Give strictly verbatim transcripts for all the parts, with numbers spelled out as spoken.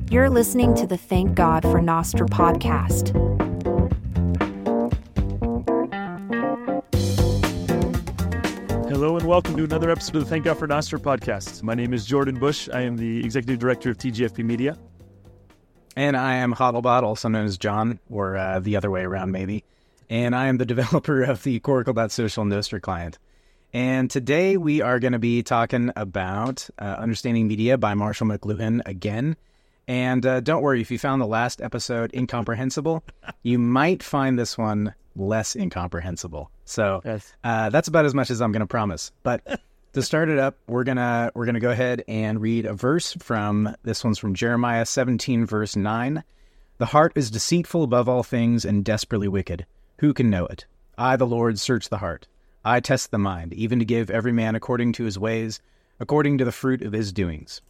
You're listening to the Thank God for Nostr podcast. Hello and welcome to another episode of the Thank God for Nostr podcast. My name is Jordan Bush. I am the Executive Director of T G F P Media. And I am Hodlbot, also known as John, or uh, the other way around maybe. And I am the developer of the Coracle dot social Nostr client. And today we are going to be talking about uh, Understanding Media by Marshall McLuhan again. And uh, don't worry, if you found the last episode incomprehensible, you might find this one less incomprehensible. So Yes. uh, that's about as much as I'm going to promise. But to start it up, we're gonna we're gonna go ahead and read a verse from this one's from Jeremiah seventeen, verse nine. The heart is deceitful above all things and desperately wicked. Who can know it? I, the Lord, search the heart. I test the mind, even to give every man according to his ways, according to the fruit of his doings.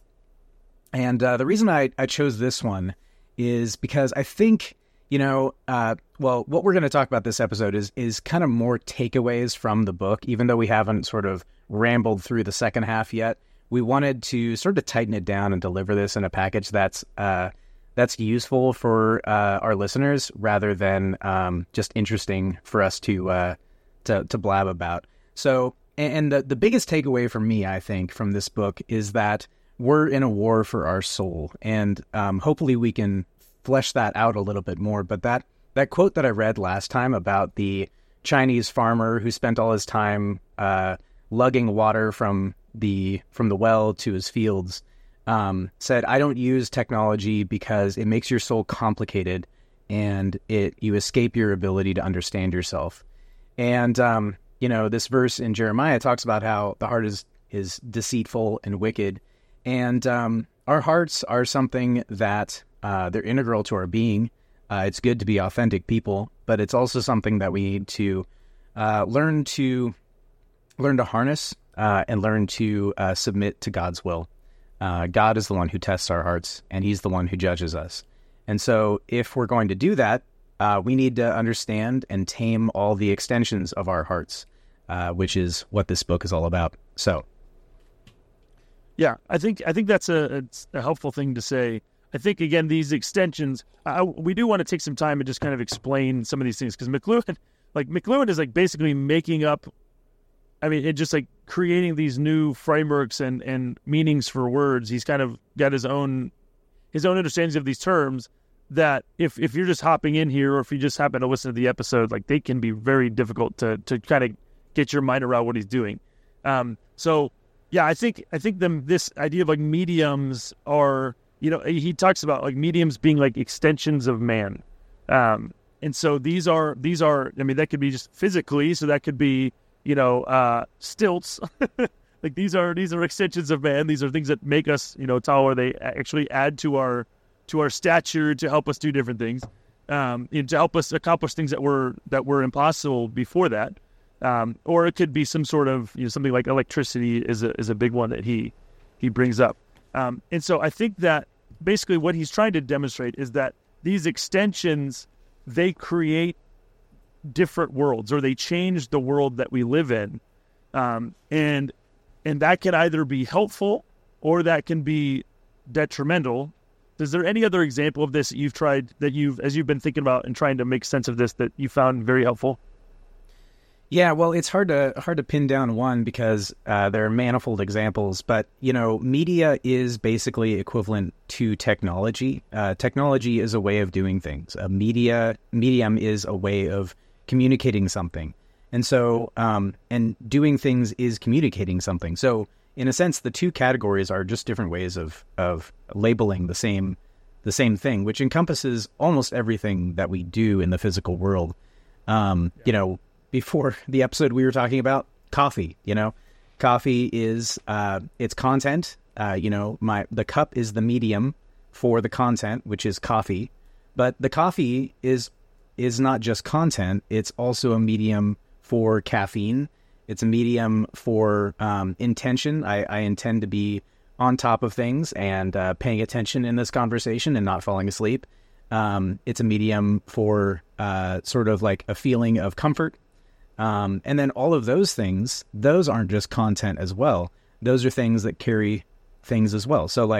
And uh, the reason I, I chose this one is because I think, you know, uh, well, what we're going to talk about this episode is is kind of more takeaways from the book, even though we haven't sort of rambled through the second half yet. We wanted to sort of tighten it down and deliver this in a package that's uh, that's useful for uh, our listeners rather than um, just interesting for us to uh, to to blab about. So, and the, the biggest takeaway for me, I think, from this book is that we're in a war for our soul, and um, hopefully we can flesh that out a little bit more. But that that quote that I read last time about the Chinese farmer who spent all his time uh, lugging water from the from the well to his fields, um, said, "I don't use technology because it makes your soul complicated, and it you escape your ability to understand yourself." And um, you know, this verse in Jeremiah talks about how the heart is is deceitful and wicked, and um, our hearts are something that uh, they're integral to our being. Uh, it's good to be authentic people, but it's also something that we need to uh, learn to learn to harness uh, and learn to uh, submit to God's will. Uh, God is the one who tests our hearts, and He's the one who judges us. And so, if we're going to do that, uh, we need to understand and tame all the extensions of our hearts, uh, which is what this book is all about. So, Yeah, I think I think that's a, a helpful thing to say. I think, again, these extensions, I, we do want to take some time and just kind of explain some of these things, because McLuhan, like McLuhan is like basically making up, I mean, it just like creating these new frameworks and, and meanings for words. He's kind of got his own his own understandings of these terms that if, if you're just hopping in here, or if you just happen to listen to the episode, like they can be very difficult to to kind of get your mind around what he's doing. Um, so yeah, I think I think them this idea of like mediums are, you know, he talks about like mediums being like extensions of man. Um, and so these are, these are, I mean, that could be just physically. So that could be, you know, uh, stilts. Like these are, these are extensions of man. These are things that make us, you know, taller. They actually add to our, to our stature to help us do different things. Um, and to help us accomplish things that were, that were impossible before that. Um, or it could be some sort of, you know, something like electricity is a, is a big one that he, he brings up. Um, and so I think that basically what he's trying to demonstrate is that these extensions, they create different worlds, or they change the world that we live in. Um, and, and that can either be helpful or that can be detrimental. Is there any other example of this that you've tried, that you've, as you've been thinking about and trying to make sense of this, that you found very helpful? yeah, well, it's hard to hard to pin down one because uh, there are manifold examples. But, you know, media is basically equivalent to technology. Uh, technology is a way of doing things. A media medium is a way of communicating something. And so, um, and doing things is communicating something. So, in a sense, the two categories are just different ways of of labeling the same the same thing, which encompasses almost everything that we do in the physical world. Um, yeah. You know. Before the episode, we were talking about coffee. You know, coffee is uh, its content. Uh, you know, my the cup is the medium for the content, which is coffee. But the coffee is is not just content; it's also a medium for caffeine. It's a medium for um, intention. I, I intend to be on top of things and uh, paying attention in this conversation and not falling asleep. Um, it's a medium for uh, sort of like a feeling of comfort. Um, and then all of those things, those aren't just content as well. Those are things that carry things as well. So like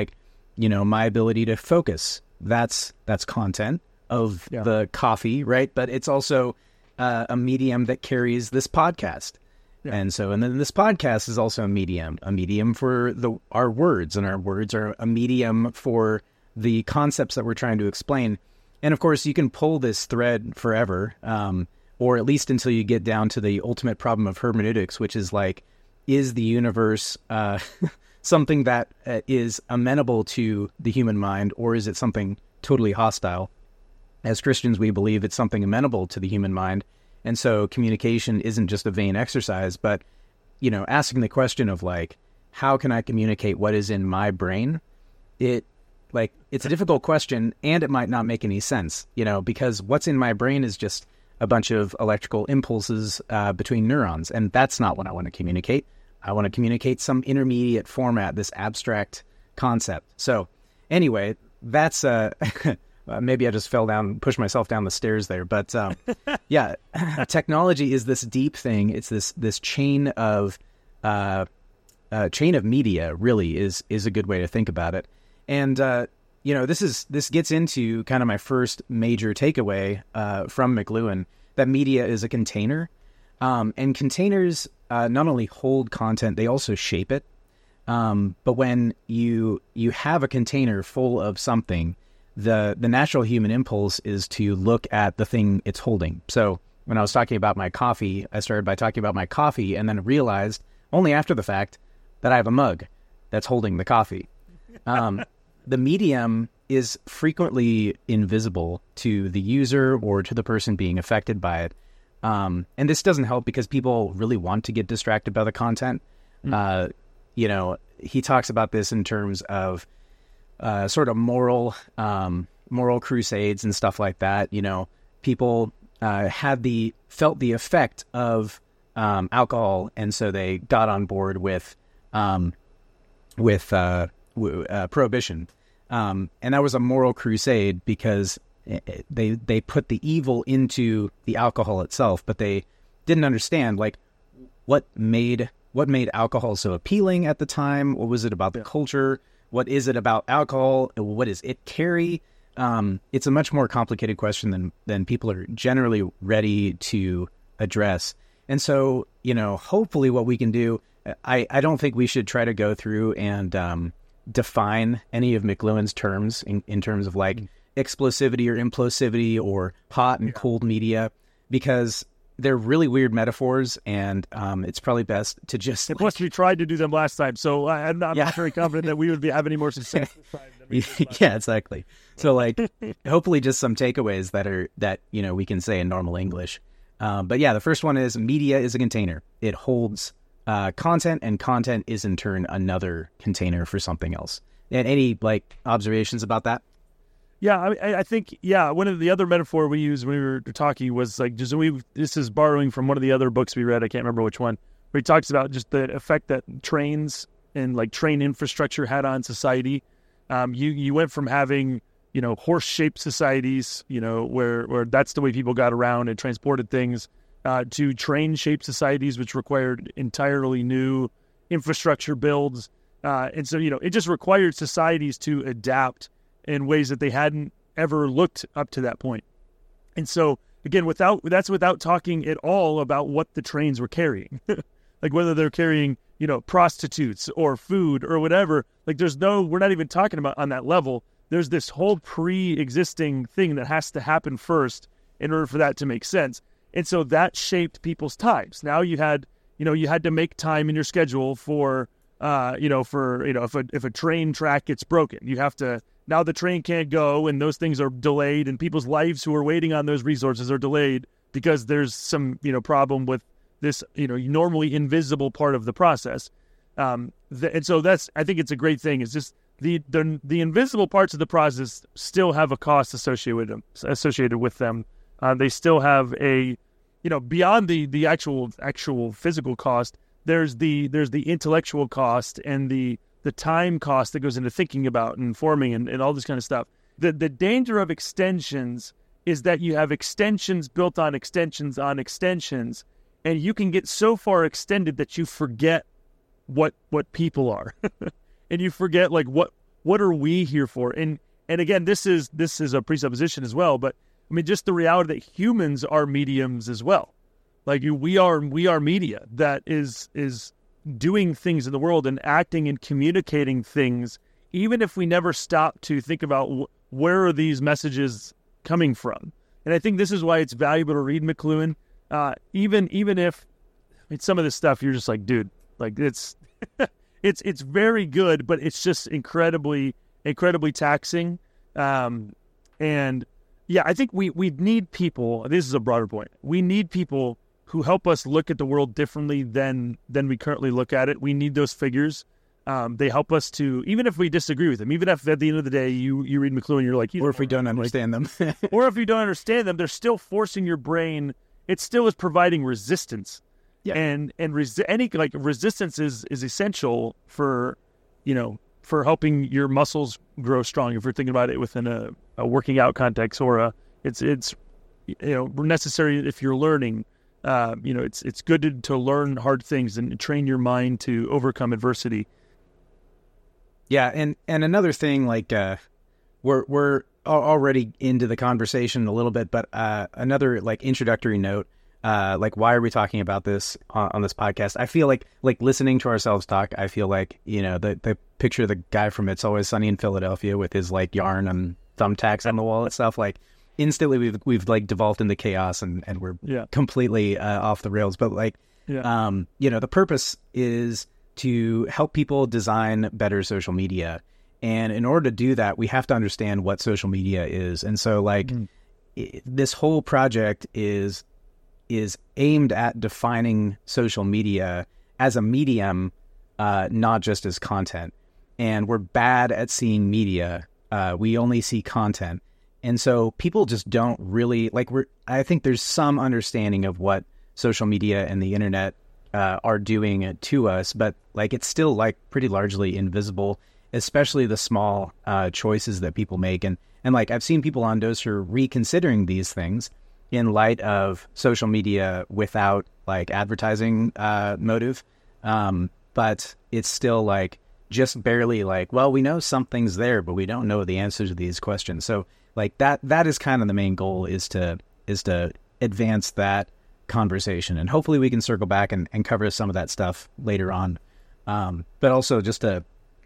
you know, my ability to focus. That's that's content of Yeah. the coffee, right? But it's also uh, a medium that carries this podcast. Yeah. And so, and then this podcast is also a medium, a medium for the our words, and our words are a medium for the concepts that we're trying to explain. And of course, you can pull this thread forever, um, or at least until you get down to the ultimate problem of hermeneutics, which is like, is the universe uh, something that uh, is amenable to the human mind, or is it something totally hostile? As Christians, we believe it's something amenable to the human mind. And so communication isn't just a vain exercise, but, you know, asking the question of like, how can I communicate what is in my brain? It like, it's a difficult question, and it might not make any sense, you know, because what's in my brain is just a bunch of electrical impulses uh, between neurons. And that's not what I want to communicate. I want to communicate some intermediate format, this abstract concept. So anyway, that's, uh, Uh, maybe I just fell down, pushed myself down the stairs there. But um, yeah, technology is this deep thing. It's this this chain of uh, uh, chain of media. Really is is a good way to think about it. And uh, you know, this is this gets into kind of my first major takeaway uh, from McLuhan, that media is a container, um, and containers uh, not only hold content, they also shape it. Um, but when you you have a container full of something, the the natural human impulse is to look at the thing it's holding. So when I was talking about my coffee, I started by talking about my coffee, and then realized only after the fact that I have a mug that's holding the coffee. Um, the medium is frequently invisible to the user or to the person being affected by it. Um, and this doesn't help because people really want to get distracted by the content. Mm. Uh, you know, he talks about this in terms of Uh, sort of moral, um, moral crusades and stuff like that. You know, people uh, had the felt the effect of um, alcohol, and so they got on board with um, with uh, w- uh, prohibition, um, and that was a moral crusade because it, they they put the evil into the alcohol itself, but they didn't understand like what made what made alcohol so appealing at the time. What was it about the culture? What is it about alcohol? What does it carry? Um, it's a much more complicated question than than people are generally ready to address. And so, you know, hopefully what we can do, I, I don't think we should try to go through and um, define any of McLuhan's terms in, in terms of like explosivity or implosivity or hot and cold media, because they're really weird metaphors, and um, it's probably best to just... And plus, like, we tried to do them last time, so I, I'm not yeah. very confident that we would be have any more success this time than we did last yeah, time. exactly. So, like, hopefully just some takeaways that are, that, you know, we can say in normal English. Um, but yeah, the first one is media is a container. It holds uh, content, and content is in turn another container for something else. And any, like, observations about that? Yeah, I, I think, yeah, one of the other metaphor we used when we were talking was like, just we. This is borrowing from one of the other books we read. I can't remember which one, where he talks about just the effect that trains and like train infrastructure had on society. Um, you you went from having, you know, horse-shaped societies, you know, where where that's the way people got around and transported things, uh, to train-shaped societies, which required entirely new infrastructure builds. Uh, and so, you know, it just required societies to adapt in ways that they hadn't ever looked up to that point. And so, again, without that's without talking at all about what the trains were carrying, like whether they're carrying, you know, prostitutes or food or whatever. Like, there's no, we're not even talking about on that level. There's this whole pre-existing thing that has to happen first in order for that to make sense. And so that shaped people's times. Now you had, you know, you had to make time in your schedule for, uh, you know, for, you know, if a if a train track gets broken, you have to. Now the train can't go, and those things are delayed, and people's lives who are waiting on those resources are delayed because there's some, you know, problem with this, you know, normally invisible part of the process. Um, th- and so that's, I think it's a great thing. It's just the, the the invisible parts of the process still have a cost associated with them. Associated with them, uh, they still have a, you know, beyond the the actual actual physical cost. There's the there's the intellectual cost and the the time cost that goes into thinking about and forming and, and all this kind of stuff. The the danger of extensions is that you have extensions built on extensions on extensions, and you can get so far extended that you forget what what people are. And you forget like what what are we here for? And and again, this is this is a presupposition as well, but I mean, just the reality that humans are mediums as well. Like we are, we are media that is is doing things in the world and acting and communicating things, even if we never stop to think about wh- where are these messages coming from. And I think this is why it's valuable to read McLuhan, uh, even even if I mean, some of this stuff you're just like, dude, like it's it's it's very good, but it's just incredibly incredibly taxing. Um, and yeah, I think we we need people. This is a broader point. We need people who help us look at the world differently than than we currently look at it. We need those figures. Um, they help us to, even if we disagree with them, even if at the end of the day you, you read McLuhan, you're like, or if we don't understand them, or if you don't understand them, they're still forcing your brain. It still is providing resistance, yeah. and and resi- any like resistance is is essential for, you know, for helping your muscles grow strong. If you're thinking about it within a, a working out context, or a it's it's you know necessary if you're learning. Uh, you know, it's it's good to, to learn hard things and train your mind to overcome adversity. Yeah, and, and another thing, like uh, we're we're already into the conversation a little bit, but uh, another like introductory note, uh, like why are we talking about this on, on this podcast? I feel like like listening to ourselves talk, I feel like, you know, the the picture of the guy from It's Always Sunny in Philadelphia with his like yarn and thumbtacks on the wall and stuff, like. Instantly, we've we've like devolved into chaos and, and we're yeah. completely uh, off the rails. But like, yeah. um, you know, the purpose is to help people design better social media, and in order to do that, we have to understand what social media is. And so, like, mm-hmm. it, this whole project is is aimed at defining social media as a medium, uh, not just as content. And we're bad at seeing media; uh, we only see content. And so people just don't really like we're I think there's some understanding of what social media and the internet uh, are doing to us, but like it's still like pretty largely invisible, especially the small uh, choices that people make. And, and like I've seen people on Doser reconsidering these things in light of social media without like advertising uh, motive. Um, but it's still like just barely like, well, we know something's there, but we don't know the answer to these questions. So like that, that is kind of the main goal is to, is to advance that conversation. And hopefully we can circle back and, and cover some of that stuff later on. Um, but also just to,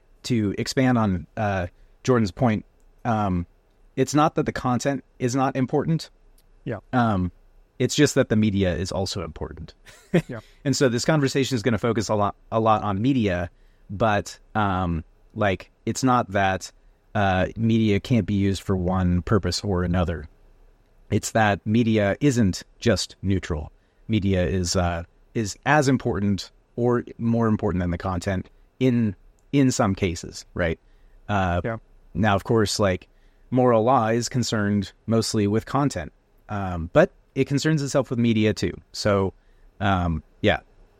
to expand on uh, Jordan's point, um, it's not that the content is not important. Yeah. Um, it's just that the media is also important. Yeah. And so this conversation is going to focus a lot, a lot on media, but um, like, it's not that uh, media can't be used for one purpose or another. It's that media isn't just neutral. Media is uh, is as important or more important than the content in in some cases, right? Uh, yeah. Now, of course, like moral law is concerned mostly with content, um, but it concerns itself with media too. So, um, yeah,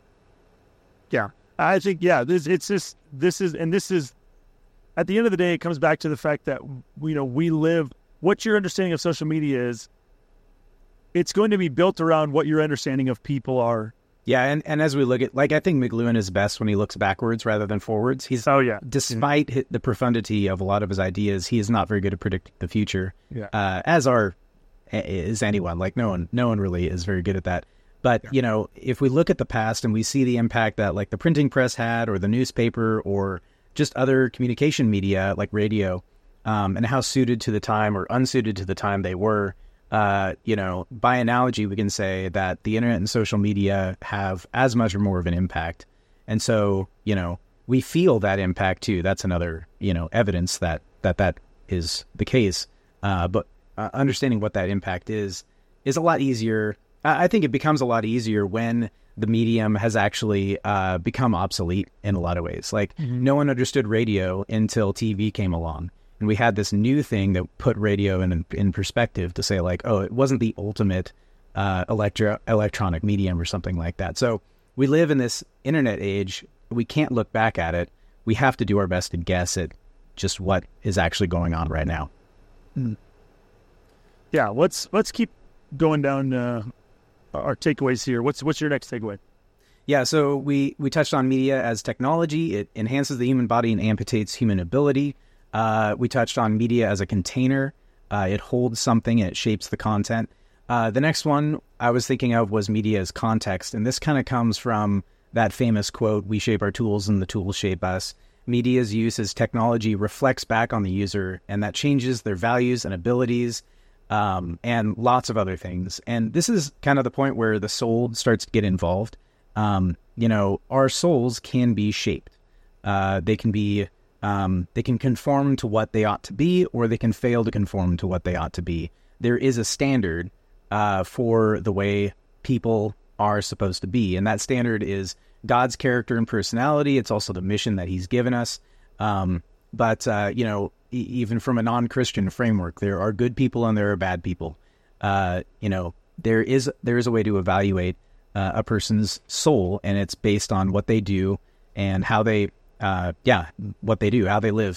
yeah. I think yeah. This it's just this is and this is at the end of the day, it comes back to the fact that you know we live. What your understanding of social media is, it's going to be built around what your understanding of people are. Yeah, and, and as we look at, like, I think McLuhan is best when he looks backwards rather than forwards. He's, oh, yeah. Despite mm-hmm. the profundity of a lot of his ideas, he is not very good at predicting the future, yeah. uh, as are, is anyone. Like, no one no one really is very good at that. But, yeah. you know, if we look at the past and we see the impact that, like, the printing press had, or the newspaper, or just other communication media, like radio, um, and how suited to the time or unsuited to the time they were, Uh, you know, by analogy, we can say that the internet and social media have as much or more of an impact. And so, you know, we feel that impact too. That's another, you know, evidence that that, that is the case. Uh, but uh, understanding what that impact is, is a lot easier. I think it becomes a lot easier when the medium has actually uh, become obsolete in a lot of ways. Like, mm-hmm. no one understood radio until T V came along. And we had this new thing that put radio in in perspective to say, like, oh, it wasn't the ultimate uh, electro electronic medium or something like that. So we live in this internet age. We can't look back at it. We have to do our best to guess at just what is actually going on right now. Mm. Yeah, let's let's keep going down uh, our takeaways here. What's what's your next takeaway? Yeah, so we we touched on media as technology. It enhances the human body and amputates human ability. Uh, we touched on media as a container. Uh, it holds something and it shapes the content. Uh, the next one I was thinking of was media as context. And this kind of comes from that famous quote, "We shape our tools and the tools shape us." Media's use as technology reflects back on the user, and that changes their values and abilities, um, and lots of other things. And this is kind of the point where the soul starts to get involved. Um, you know, our souls can be shaped. Uh, they can be, um, they can conform to what they ought to be, or they can fail to conform to what they ought to be. There is a standard uh, for the way people are supposed to be, and that standard is God's character and personality. It's also the mission that he's given us. Um, but, uh, you know, e- even from a non-Christian framework, there are good people and there are bad people. Uh, you know, there is there is a way to evaluate uh, a person's soul, and it's based on what they do and how they, uh, yeah, what they do, how they live.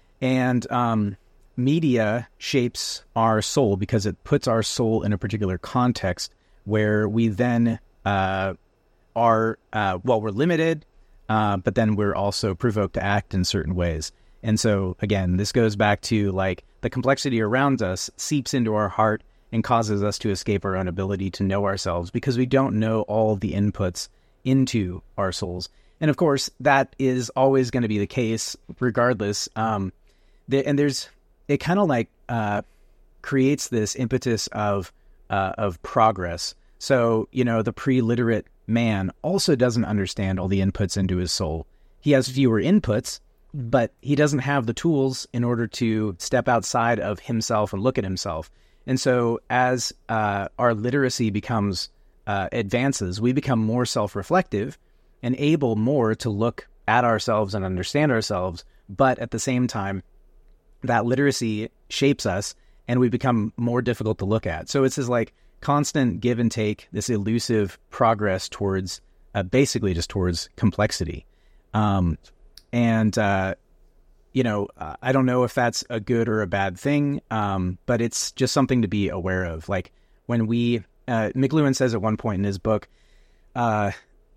And um, media shapes our soul because it puts our soul in a particular context where we then uh, are, uh, well, we're limited, uh, but then we're also provoked to act in certain ways. And so, again, this goes back to, like, the complexity around us seeps into our heart and causes us to escape our own ability to know ourselves because we don't know all the inputs into our souls. And, of course, that is always going to be the case regardless. Um, the, and there's, it kind of, like, uh, creates this impetus of, uh, of progress. So, you know, the pre-literate man also doesn't understand all the inputs into his soul. He has fewer inputs, but he doesn't have the tools in order to step outside of himself and look at himself. And so as uh, our literacy becomes uh, advances, we become more self-reflective and able more to look at ourselves and understand ourselves. But at the same time, that literacy shapes us and we become more difficult to look at. So it's this like constant give and take, this elusive progress towards uh, basically just towards complexity. Um, and, uh, you know, uh, I don't know if that's a good or a bad thing, um, but it's just something to be aware of. Like when we, uh, McLuhan says at one point in his book, uh,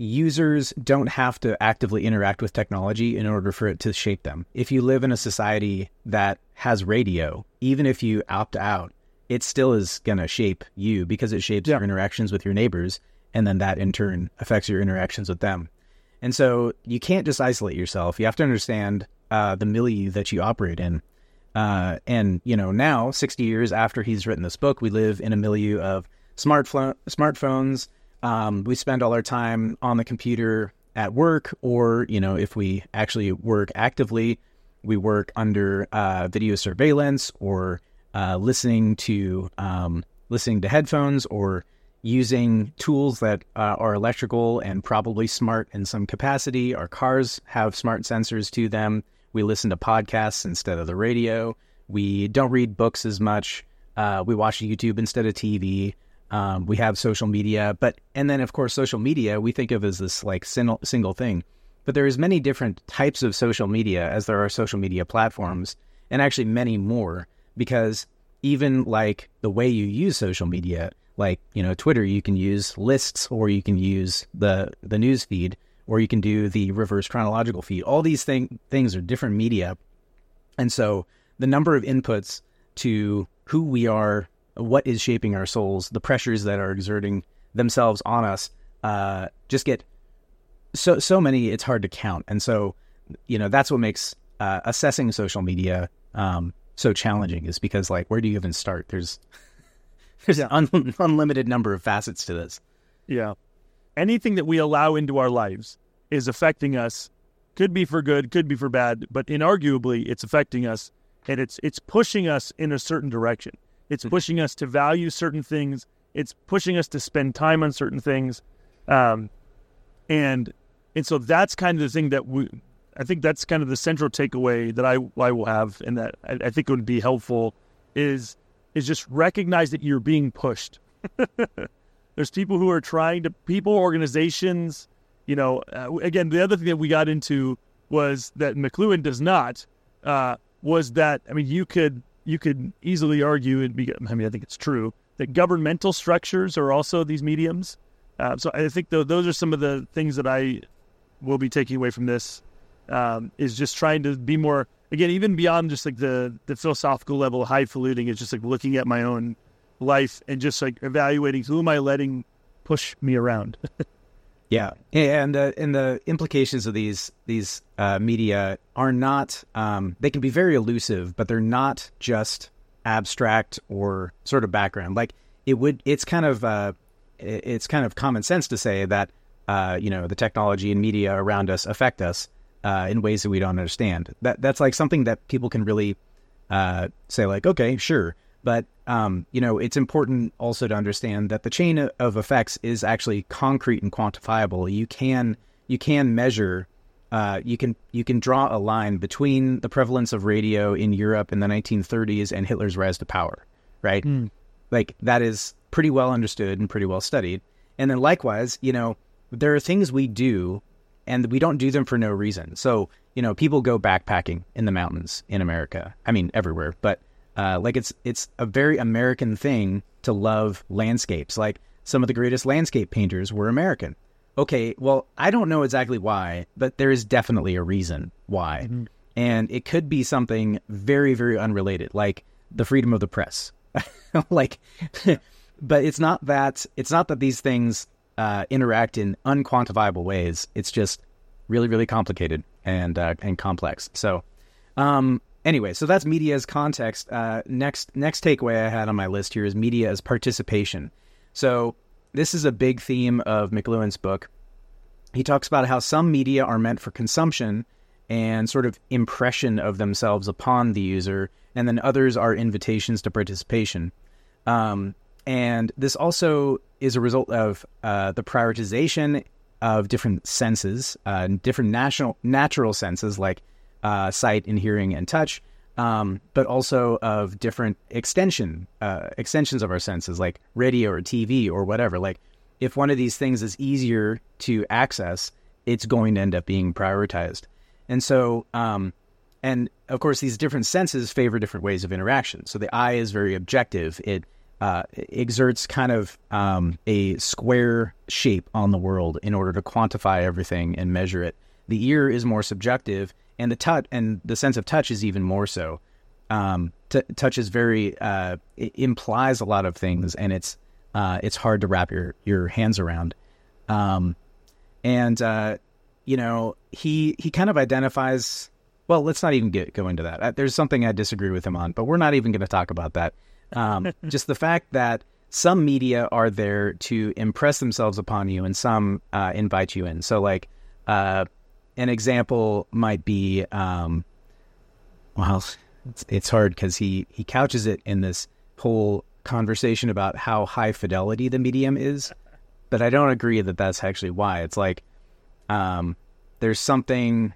users don't have to actively interact with technology in order for it to shape them. If you live in a society that has radio, even if you opt out, it still is going to shape you because it shapes yeah. your interactions with your neighbors. And then that in turn affects your interactions with them. And so you can't just isolate yourself. You have to understand uh, the milieu that you operate in. Uh, and, you know, now, sixty years after he's written this book, we live in a milieu of smartphone, smartphones. Um, we spend all our time on the computer at work, or, you know, if we actually work actively, we work under uh, video surveillance or uh, listening to um, listening to headphones or using tools that uh, are electrical and probably smart in some capacity. Our cars have smart sensors to them. We listen to podcasts instead of the radio. We don't read books as much. Uh, we watch YouTube instead of T V. Um, we have social media, but, and then of course, social media, we think of as this like single, single thing, but there is many different types of social media as there are social media platforms, and actually many more, because even like the way you use social media, like, you know, Twitter, you can use lists, or you can use the, the news feed, or you can do the reverse chronological feed. All these thing, things are different media. And so the number of inputs to who we are, what is shaping our souls, the pressures that are exerting themselves on us, uh, just get so, so many, it's hard to count. And so, you know, that's what makes uh, assessing social media um, so challenging, is because, like, where do you even start? There's, there's an un- unlimited number of facets to this. Yeah. Anything that we allow into our lives is affecting us. Could be for good, could be for bad, but inarguably it's affecting us, and it's it's pushing us in a certain direction. It's pushing us to value certain things. It's pushing us to spend time on certain things. Um, and and so that's kind of the thing that we, I think that's kind of the central takeaway that I, I will have, and that I, I think it would be helpful, is is just recognize that you're being pushed. There's people who are trying to, people, organizations, you know, uh, again, the other thing that we got into was that McLuhan does not, uh, was that, I mean, you could, you could easily argue, and be, I mean, I think it's true, that governmental structures are also these mediums. Uh, so I think th- those are some of the things that I will be taking away from this, um, is just trying to be more again, even beyond just like the, the philosophical level of highfalutin, it's just like looking at my own life and just like evaluating who am I letting push me around. Yeah, and uh, and the implications of these these uh, media are not. Um, they can be very elusive, but they're not just abstract or sort of background. Like it would. It's kind of uh, it's kind of common sense to say that uh, you know the technology and media around us affect us uh, in ways that we don't understand. That that's like something that people can really uh, say like, okay, sure. But, um, you know, it's important also to understand that the chain of effects is actually concrete and quantifiable. You can you can measure, uh, you can you can draw a line between the prevalence of radio in Europe in the nineteen thirties and Hitler's rise to power, right? Mm. Like that is pretty well understood and pretty well studied. And then likewise, you know, there are things we do and we don't do them for no reason. So, you know, people go backpacking in the mountains in America. I mean, everywhere, but Uh, like it's it's a very American thing to love landscapes. Like some of the greatest landscape painters were American. Okay, well, I don't know exactly why, but there is definitely a reason why. Mm-hmm. And it could be something very, very unrelated, like the freedom of the press. like, but it's not that it's not that these things uh, interact in unquantifiable ways. It's just really, really complicated and uh, and complex. So. Um, Anyway, so that's media as context. Uh, next next takeaway I had on my list here is media as participation. So this is a big theme of McLuhan's book. He talks about how some media are meant for consumption and sort of impression of themselves upon the user, and then others are invitations to participation. Um, and this also is a result of uh, the prioritization of different senses, uh, different national natural senses like Uh, sight and hearing and touch, um, but also of different extension uh, extensions of our senses, like radio or T V or whatever. Like, if one of these things is easier to access, it's going to end up being prioritized. And so, um, and of course, these different senses favor different ways of interaction. So the eye is very objective; it uh, exerts kind of um, a square shape on the world in order to quantify everything and measure it. The ear is more subjective. And the touch and the sense of touch is even more so. Um, t- touch is very uh, it implies a lot of things, and it's uh, it's hard to wrap your, your hands around. Um, and uh, you know, he he kind of identifies. Well, let's not even get go into that. Uh, there's something I disagree with him on, but we're not even going to talk about that. Um, just the fact that some media are there to impress themselves upon you, and some uh, invite you in. So, like. Uh, An example might be, um, well, it's, it's hard because he, he couches it in this whole conversation about how high fidelity the medium is, but I don't agree that that's actually why. It's like um, there's something,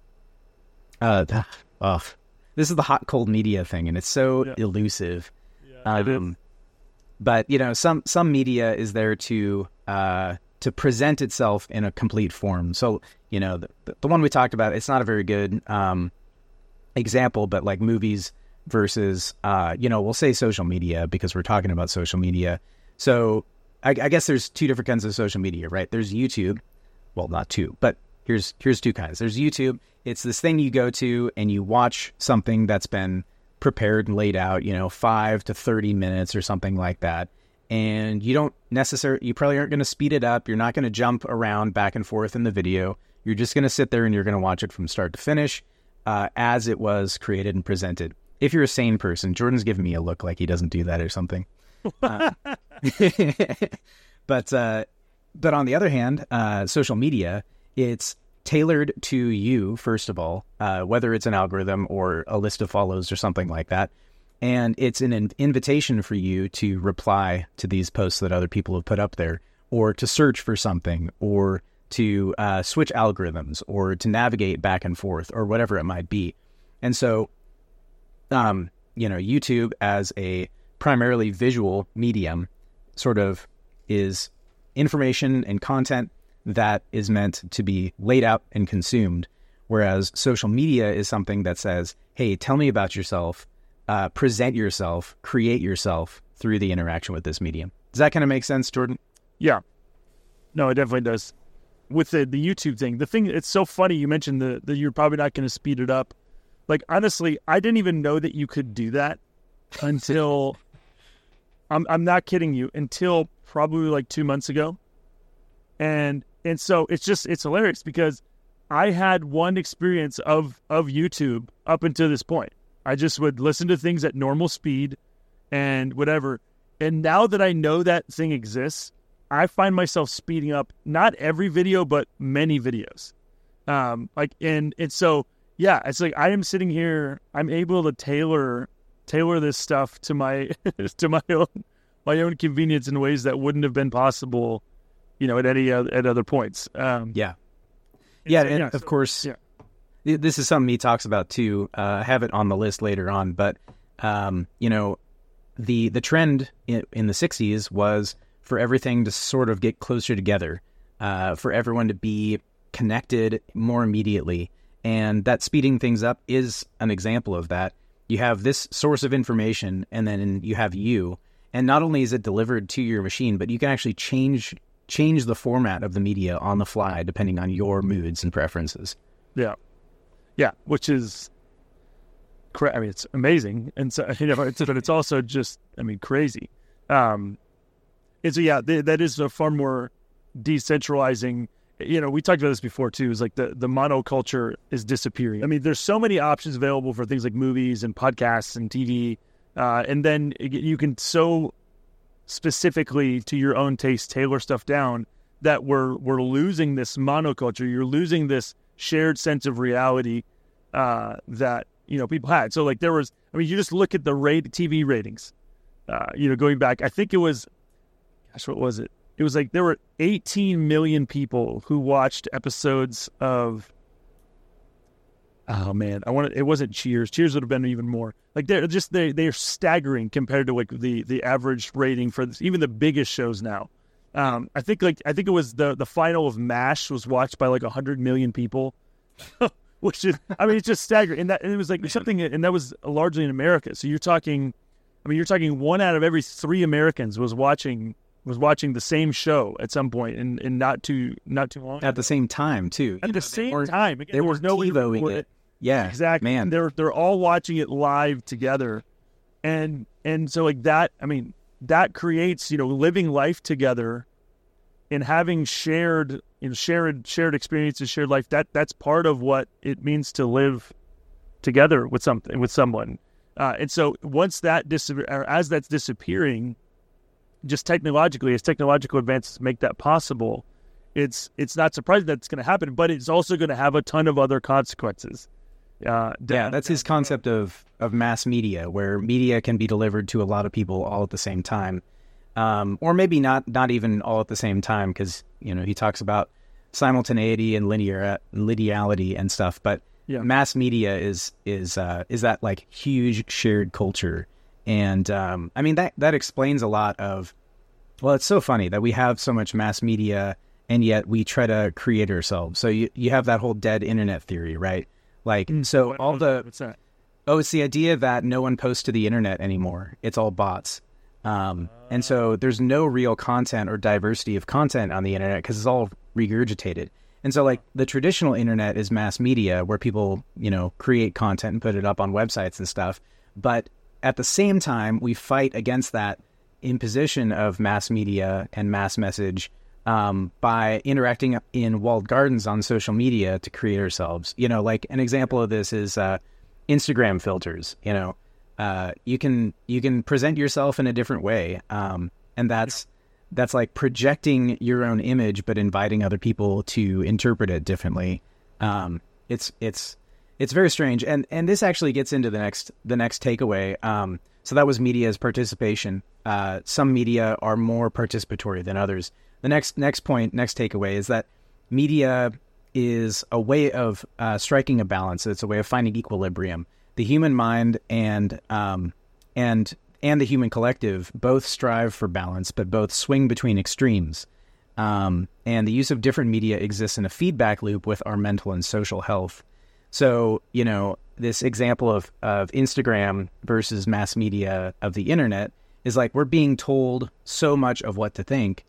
uh, oh, this is the hot cold media thing, and it's so yeah. elusive. Yeah, um, it is. But, you know, some, some media is there to... Uh, to present itself in a complete form. So, you know, the, the one we talked about, it's not a very good um, example, but like movies versus, uh, you know, we'll say social media because we're talking about social media. So I, I guess there's two different kinds of social media, right? There's YouTube. Well, not two, but here's here's two kinds. There's YouTube. It's this thing you go to and you watch something that's been prepared and laid out, you know, five to thirty minutes or something like that. And you don't necessarily, you probably aren't going to speed it up. You're not going to jump around back and forth in the video. You're just going to sit there and you're going to watch it from start to finish uh, as it was created and presented. If you're a sane person, Jordan's giving me a look like he doesn't do that or something. Uh, but, uh, but on the other hand, uh, social media, it's tailored to you, first of all, uh, whether it's an algorithm or a list of follows or something like that. And it's an invitation for you to reply to these posts that other people have put up there, or to search for something, or to uh, switch algorithms, or to navigate back and forth, or whatever it might be. And so, um, you know, YouTube as a primarily visual medium sort of is information and content that is meant to be laid out and consumed, whereas social media is something that says, hey, tell me about yourself. Uh, present yourself, create yourself through the interaction with this medium. Does that kind of make sense, Jordan? Yeah. No, it definitely does. With the, the YouTube thing, the thing, it's so funny you mentioned the, the you're probably not going to speed it up. like honestly, I didn't even know that you could do that until I'm I'm not kidding you, until probably like two months ago. And and so it's just it's hilarious because I had one experience of of YouTube up until this point. I just would listen to things at normal speed and whatever. And now that I know that thing exists, I find myself speeding up not every video, but many videos. Um, like and and so yeah, it's like I am sitting here, I'm able to tailor tailor this stuff to my to my own my own convenience in ways that wouldn't have been possible, you know, at any uh, at other points. Um, yeah, yeah, and yeah, of so, course, yeah. This is something he talks about too. Uh, I have it on the list later on, but um, you know, the the trend in, in the sixties was for everything to sort of get closer together, uh, for everyone to be connected more immediately, and that speeding things up is an example of that. You have this source of information, and then you have you, and not only is it delivered to your machine, but you can actually change change the format of the media on the fly depending on your moods and preferences. Yeah. Yeah, which is, cra- I mean, it's amazing, and so you know, it's, but it's also just, I mean, crazy. Um, and so yeah, th- that is a far more decentralizing. You know, we talked about this before too. Is like the the monoculture is disappearing. I mean, there's so many options available for things like movies and podcasts and T V, uh, and then you can so specifically to your own taste tailor stuff down that we're we're losing this monoculture. You're losing this shared sense of reality uh, that, you know, people had. So like there was, I mean, you just look at the rate T V ratings, uh, you know, going back, I think it was, gosh, what was it? It was like there were eighteen million people who watched episodes of, oh man, I wanted, it wasn't Cheers. Cheers would have been even more. Like they're just, they, they're staggering compared to like the, the average rating for this, even the biggest shows now. Um, I think like I think it was the the final of MASH was watched by like a hundred million people, which is, I mean, it's just staggering. And that and it was like something, and that was largely in America. So you're talking, I mean, you're talking one out of every three Americans was watching was watching the same show at some point, and and not too not too long at the same time too. At you the know, same were, time, Again, they there were was no TiVoing it. Yeah, exactly. Man, they're they're all watching it live together, and and so like that. I mean, that creates, you know, living life together and having shared, you know, shared shared experiences, shared life. That that's part of what it means to live together with something with someone. Uh, and so once that dis- or as that's disappearing, just technologically, as technological advances make that possible, it's it's not surprising that it's going to happen. But it's also going to have a ton of other consequences. Uh, down, yeah, that's his concept of, of mass media, where media can be delivered to a lot of people all at the same time. Um, or maybe not not even all at the same time, because, you know, he talks about simultaneity and linear lineality and stuff. But yeah. mass media is is uh, is that like huge shared culture. And um, I mean, that, that explains a lot of, well, it's so funny that we have so much mass media and yet we try to create ourselves. So you, you have that whole dead internet theory, right? Like, mm, so what, all the, what's that? Oh, it's the idea that no one posts to the internet anymore. It's all bots. Um, and so there's no real content or diversity of content on the internet because it's all regurgitated. And so like the traditional internet is mass media where people, you know, create content and put it up on websites and stuff. But at the same time, we fight against that imposition of mass media and mass message um, by interacting in walled gardens on social media to create ourselves. You know, like an example of this is uh, Instagram filters. You know, uh, you can you can present yourself in a different way, um, and that's that's like projecting your own image, but inviting other people to interpret it differently. Um, it's it's it's very strange, and and this actually gets into the next the next takeaway. Um, so that was media's participation. Uh, some media are more participatory than others. The next next point, next takeaway is that media is a way of uh, striking a balance. It's a way of finding equilibrium. The human mind and um, and and the human collective both strive for balance, but both swing between extremes. Um, and the use of different media exists in a feedback loop with our mental and social health. So, you know, this example of, of Instagram versus mass media of the internet is like we're being told so much of what to think.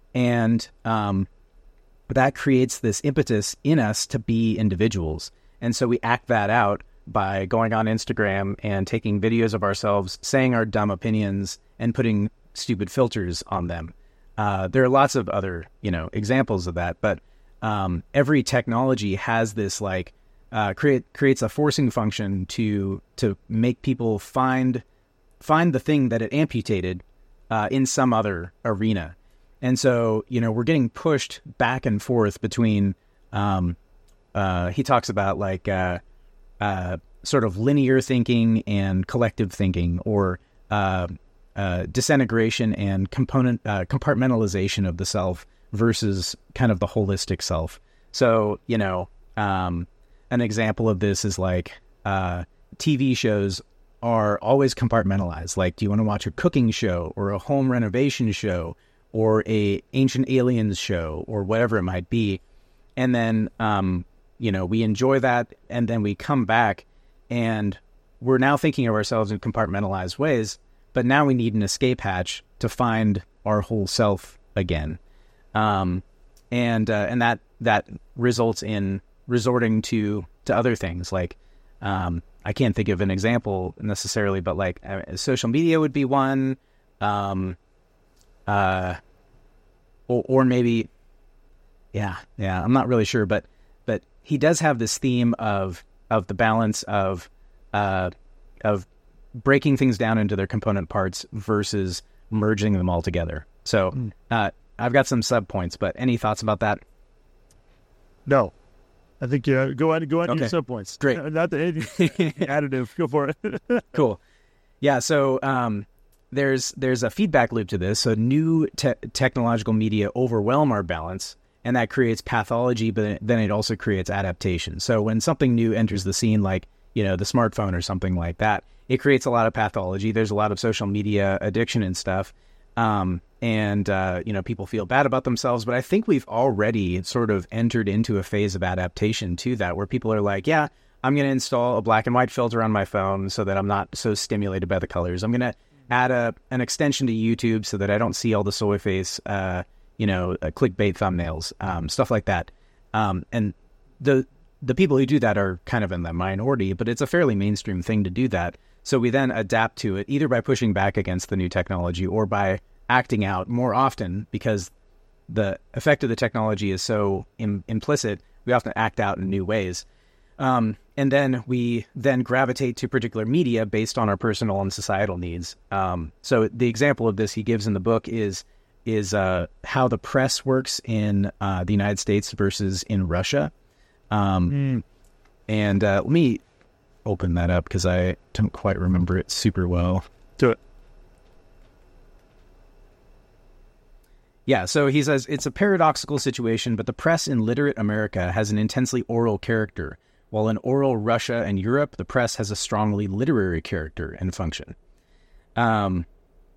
And um, that creates this impetus in us to be individuals. And so we act that out by going on Instagram and taking videos of ourselves saying our dumb opinions and putting stupid filters on them. Uh, there are lots of other, you know, examples of that, but um, every technology has this like uh, create creates a forcing function to to make people find find the thing that it amputated uh, in some other arena. And so, you know, we're getting pushed back and forth between, um, uh, he talks about like uh, uh, sort of linear thinking and collective thinking, or uh, uh, disintegration and component uh, compartmentalization of the self versus kind of the holistic self. So, you know, um, an example of this is like uh, T V shows are always compartmentalized. Like, do you want to watch a cooking show or a home renovation show or a ancient aliens show or whatever it might be? And then, um, you know, we enjoy that, and then we come back and we're now thinking of ourselves in compartmentalized ways, but now we need an escape hatch to find our whole self again. Um, and, uh, and that, that results in resorting to, to other things. Like, um, I can't think of an example necessarily, but like uh, social media would be one, um, uh, or, or maybe, yeah, yeah, I'm not really sure, but, but he does have this theme of, of the balance of, uh, of breaking things down into their component parts versus merging them all together. So, mm. uh, I've got some sub points, but any thoughts about that? No. I think uh, go on, go on okay. to your sub points. Great. Not the additive. Go for it. Cool. Yeah. So um, there's there's a feedback loop to this. So new te- technological media overwhelm our balance, and that creates pathology, but then it also creates adaptation. So when something new enters the scene, like, you know, the smartphone or something like that, it creates a lot of pathology. There's a lot of social media addiction and stuff. Um, and, uh, you know, people feel bad about themselves, but I think we've already sort of entered into a phase of adaptation to that, where people are like, yeah, I'm going to install a black and white filter on my phone so that I'm not so stimulated by the colors. I'm going to add a, an extension to YouTube so that I don't see all the soy face, uh, you know, uh, clickbait thumbnails, um, stuff like that. Um, and the, the people who do that are kind of in the minority, but it's a fairly mainstream thing to do that. So we then adapt to it either by pushing back against the new technology or by acting out more often, because the effect of the technology is so Im- implicit. We often act out in new ways. Um, and then we then gravitate to particular media based on our personal and societal needs. Um, so the example of this he gives in the book is is uh, how the press works in uh, the United States versus in Russia. Um, mm. And uh, let me open that up because I don't quite remember it super well. Do it. Yeah, so he says, it's a paradoxical situation, but the press in literate America has an intensely oral character, while in oral Russia and Europe, the press has a strongly literary character and function. Um,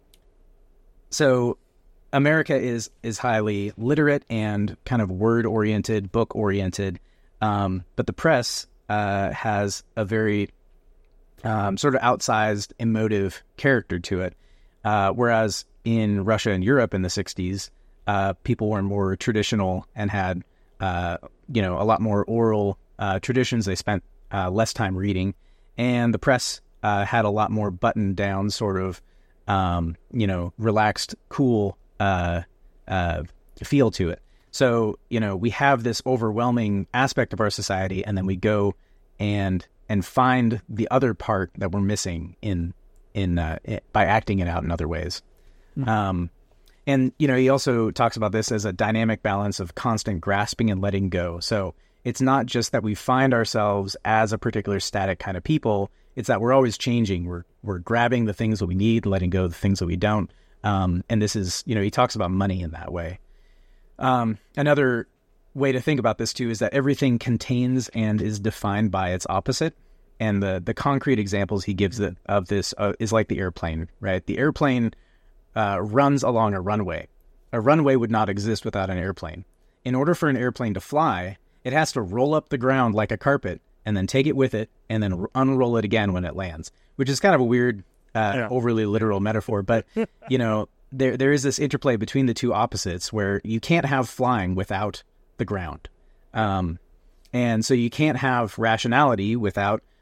so America is is highly literate and kind of word-oriented, book-oriented, um, but the press uh, has a very um, sort of outsized emotive character to it, uh, whereas in Russia and Europe in the sixties, uh, people were more traditional and had, uh, you know, a lot more oral uh, traditions. They spent uh, less time reading, and the press uh, had a lot more buttoned down, sort of, um, you know, relaxed, cool uh, uh, feel to it. So, you know, we have this overwhelming aspect of our society, and then we go and and find the other part that we're missing in in uh, by acting it out in other ways. Mm-hmm. Um, and, you know, he also talks about this as a dynamic balance of constant grasping and letting go. So it's not just that we find ourselves as a particular static kind of people. It's that we're always changing. We're we're grabbing the things that we need, letting go of the things that we don't. Um, and this is, you know, he talks about money in that way. Um, another way to think about this too is that everything contains and is defined by its opposite. And the the concrete examples he gives it, of this uh, is like the airplane, right? The airplane uh, runs along a runway. A runway would not exist without an airplane. In order for an airplane to fly, it has to roll up the ground like a carpet and then take it with it and then unroll it again when it lands, which is kind of a weird, uh, yeah. overly literal metaphor. But, you know, there there is this interplay between the two opposites where you can't have flying without the ground. Um, and so you can't have rationality without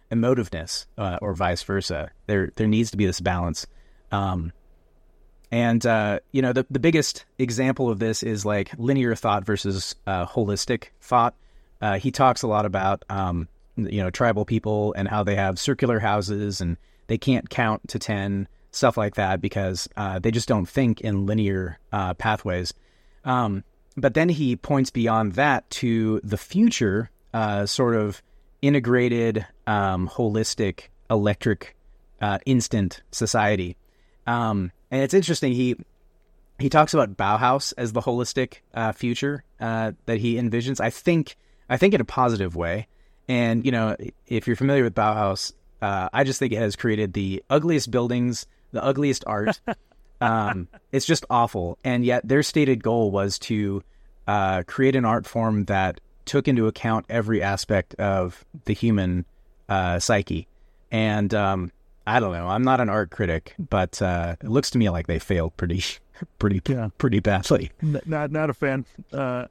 emotiveness, uh, or vice versa. There there needs to be this balance. Um, and, uh, you know, the, the biggest example of this is like linear thought versus uh, holistic thought. Uh, he talks a lot about, um, you know, tribal people and how they have circular houses and they can't count to ten, stuff like that, because uh, they just don't think in linear uh, pathways. Um, but then he points beyond that to the future, uh, sort of integrated, um, holistic, electric, uh, instant society. Um, and it's interesting. He he talks about Bauhaus as the holistic uh, future uh, that he envisions. I think I think in a positive way. And you know, if you're familiar with Bauhaus, uh, I just think it has created the ugliest buildings, the ugliest art. um, it's just awful. And yet their stated goal was to uh, create an art form that took into account every aspect of the human uh, psyche. And um, I don't know. I'm not an art critic, but uh, it looks to me like they failed pretty, pretty, yeah. pretty badly. Not, not a fan. Uh,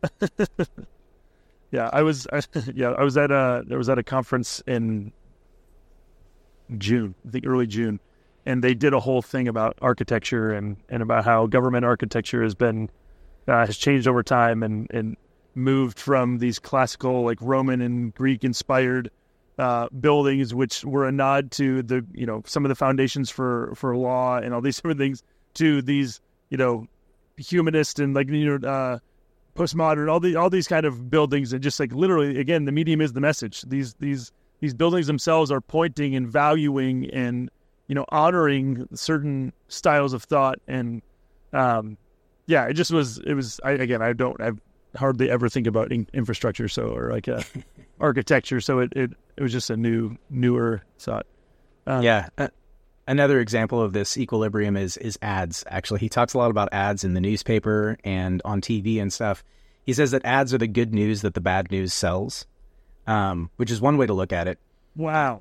yeah, I was. I, yeah, I was at a. There was at a conference in June, I think early June, and they did a whole thing about architecture and, and about how government architecture has been uh, has changed over time and and moved from these classical, like Roman and Greek inspired Uh, buildings, which were a nod to the, you know, some of the foundations for, for law and all these different things, to these, you know, humanist and like, you know, uh, postmodern, all the all these kind of buildings, and just like literally, again, the medium is the message. These these these buildings themselves are pointing and valuing and, you know, honoring certain styles of thought, and um, yeah, it just was. It was. I, again, I don't. I hardly ever think about in, infrastructure, so or like a architecture. So it, it it was just a new newer thought. Um, yeah. Uh, another example of this equilibrium is is ads. Actually, he talks a lot about ads in the newspaper and on T V and stuff. He says that ads are the good news that the bad news sells, um, which is one way to look at it. Wow.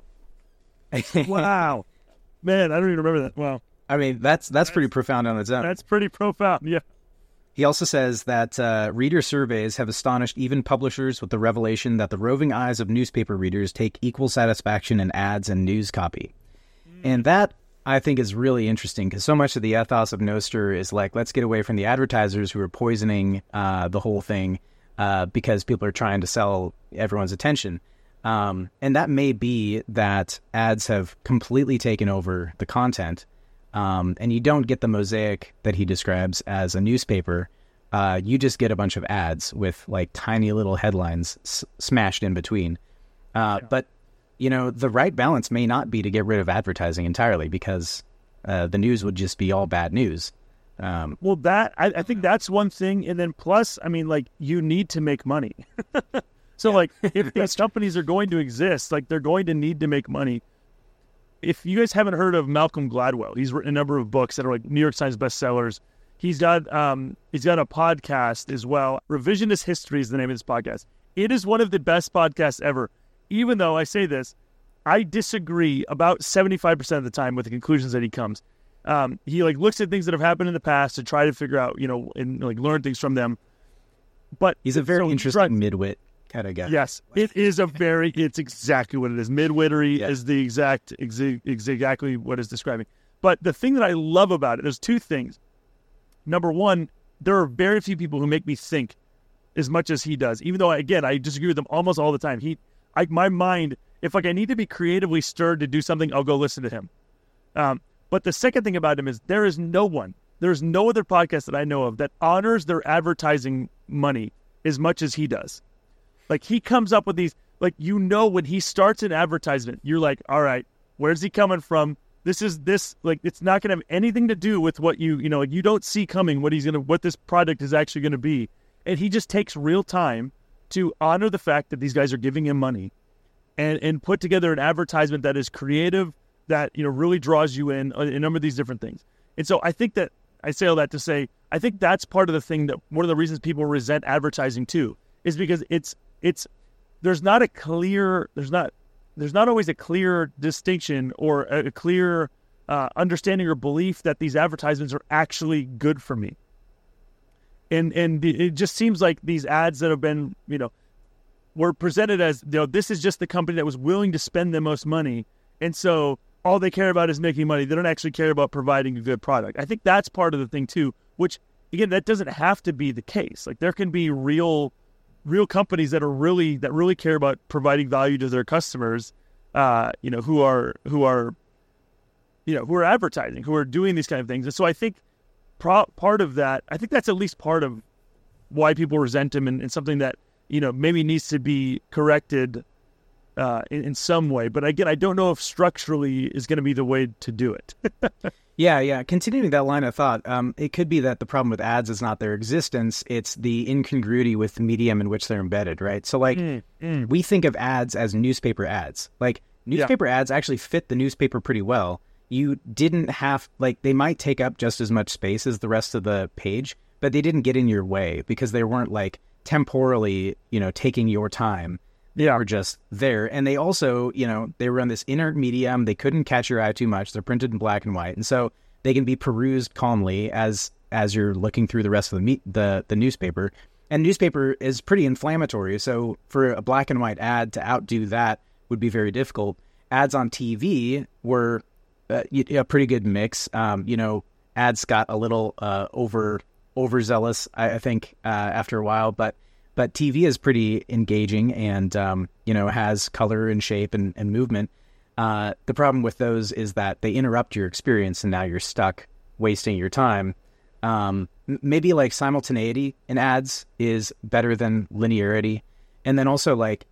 Wow. Man, I don't even remember that. Wow. I mean, that's that's, that's pretty profound on its own. That's pretty profound, yeah. He also says that uh, reader surveys have astonished even publishers with the revelation that the roving eyes of newspaper readers take equal satisfaction in ads and news copy. Mm. And that, I think, is really interesting, because so much of the ethos of Nostr is like, let's get away from the advertisers who are poisoning uh, the whole thing uh, because people are trying to sell everyone's attention. Um, and that may be that ads have completely taken over the content. Um, and you don't get the mosaic that he describes as a newspaper. Uh, you just get a bunch of ads with like tiny little headlines s- smashed in between. Uh, yeah. But, you know, the right balance may not be to get rid of advertising entirely, because uh, the news would just be all bad news. Um, well, that I, I think that's one thing. And then plus, I mean, like, you need to make money. so yeah. like if these companies are going to exist, like they're going to need to make money. If you guys haven't heard of Malcolm Gladwell, he's written a number of books that are like New York Times bestsellers. He's got um, he's got a podcast as well. Revisionist History is the name of this podcast. It is one of the best podcasts ever. Even though I say this, I disagree about seventy-five percent of the time with the conclusions that he comes. Um, he like looks at things that have happened in the past to try to figure out, you know, and like learn things from them. But he's a very so interesting midwit kind of guy. Yes, it is a very, it's exactly what it is. Midwittery yeah. is the exact, exa- exactly what it's describing. But the thing that I love about it, there's two things. Number one, there are very few people who make me think as much as he does. Even though, again, I disagree with him almost all the time. He, I, my mind, if like I need to be creatively stirred to do something, I'll go listen to him. Um, but the second thing about him is there is no one, there is no other podcast that I know of that honors their advertising money as much as he does. Like, he comes up with these, like, you know, when he starts an advertisement, you're like, all right, where's he coming from? This is this, like, it's not going to have anything to do with what you, you know, you don't see coming what he's going to, what this product is actually going to be. And he just takes real time to honor the fact that these guys are giving him money and, and put together an advertisement that is creative, that, you know, really draws you in, a number of these different things. And so I think that, I say all that to say, I think that's part of the thing that, one of the reasons people resent advertising too, is because it's, It's there's not a clear there's not there's not always a clear distinction or a, a clear uh, understanding or belief that these advertisements are actually good for me. And and it just seems like these ads that have been, you know, were presented as, you know, this is just the company that was willing to spend the most money. And so all they care about is making money. They don't actually care about providing a good product. I think that's part of the thing too, which again, that doesn't have to be the case. Like there can be real, real companies that are really, that really care about providing value to their customers, uh, you know, who are, who are, you know, who are advertising, who are doing these kind of things. And so I think pro- part of that, I think that's at least part of why people resent him, and, and something that, you know, maybe needs to be corrected uh, in, in some way. But again, I don't know if structurally is going to be the way to do it. Yeah, yeah. Continuing that line of thought, um, it could be that the problem with ads is not their existence, it's the incongruity with the medium in which they're embedded, right? So, like, mm, mm. we think of ads as newspaper ads. Like, newspaper yeah. ads actually fit the newspaper pretty well. You didn't have, like, they might take up just as much space as the rest of the page, but they didn't get in your way because they weren't, like, temporally, you know, taking your time. They are just there. And they also, you know, they were on this inert medium. They couldn't catch your eye too much. They're printed in black and white. And so they can be perused calmly as as you're looking through the rest of the me- the, the newspaper. And newspaper is pretty inflammatory. So for a black and white ad to outdo that would be very difficult. Ads on T V were uh, a pretty good mix. Um, you know, ads got a little uh, over overzealous, I, I think, uh, after a while. But But T V is pretty engaging and, um, you know, has color and shape and, and movement. Uh, the problem with those is that they interrupt your experience and now you're stuck wasting your time. Um, maybe like simultaneity in ads is better than linearity. And then also like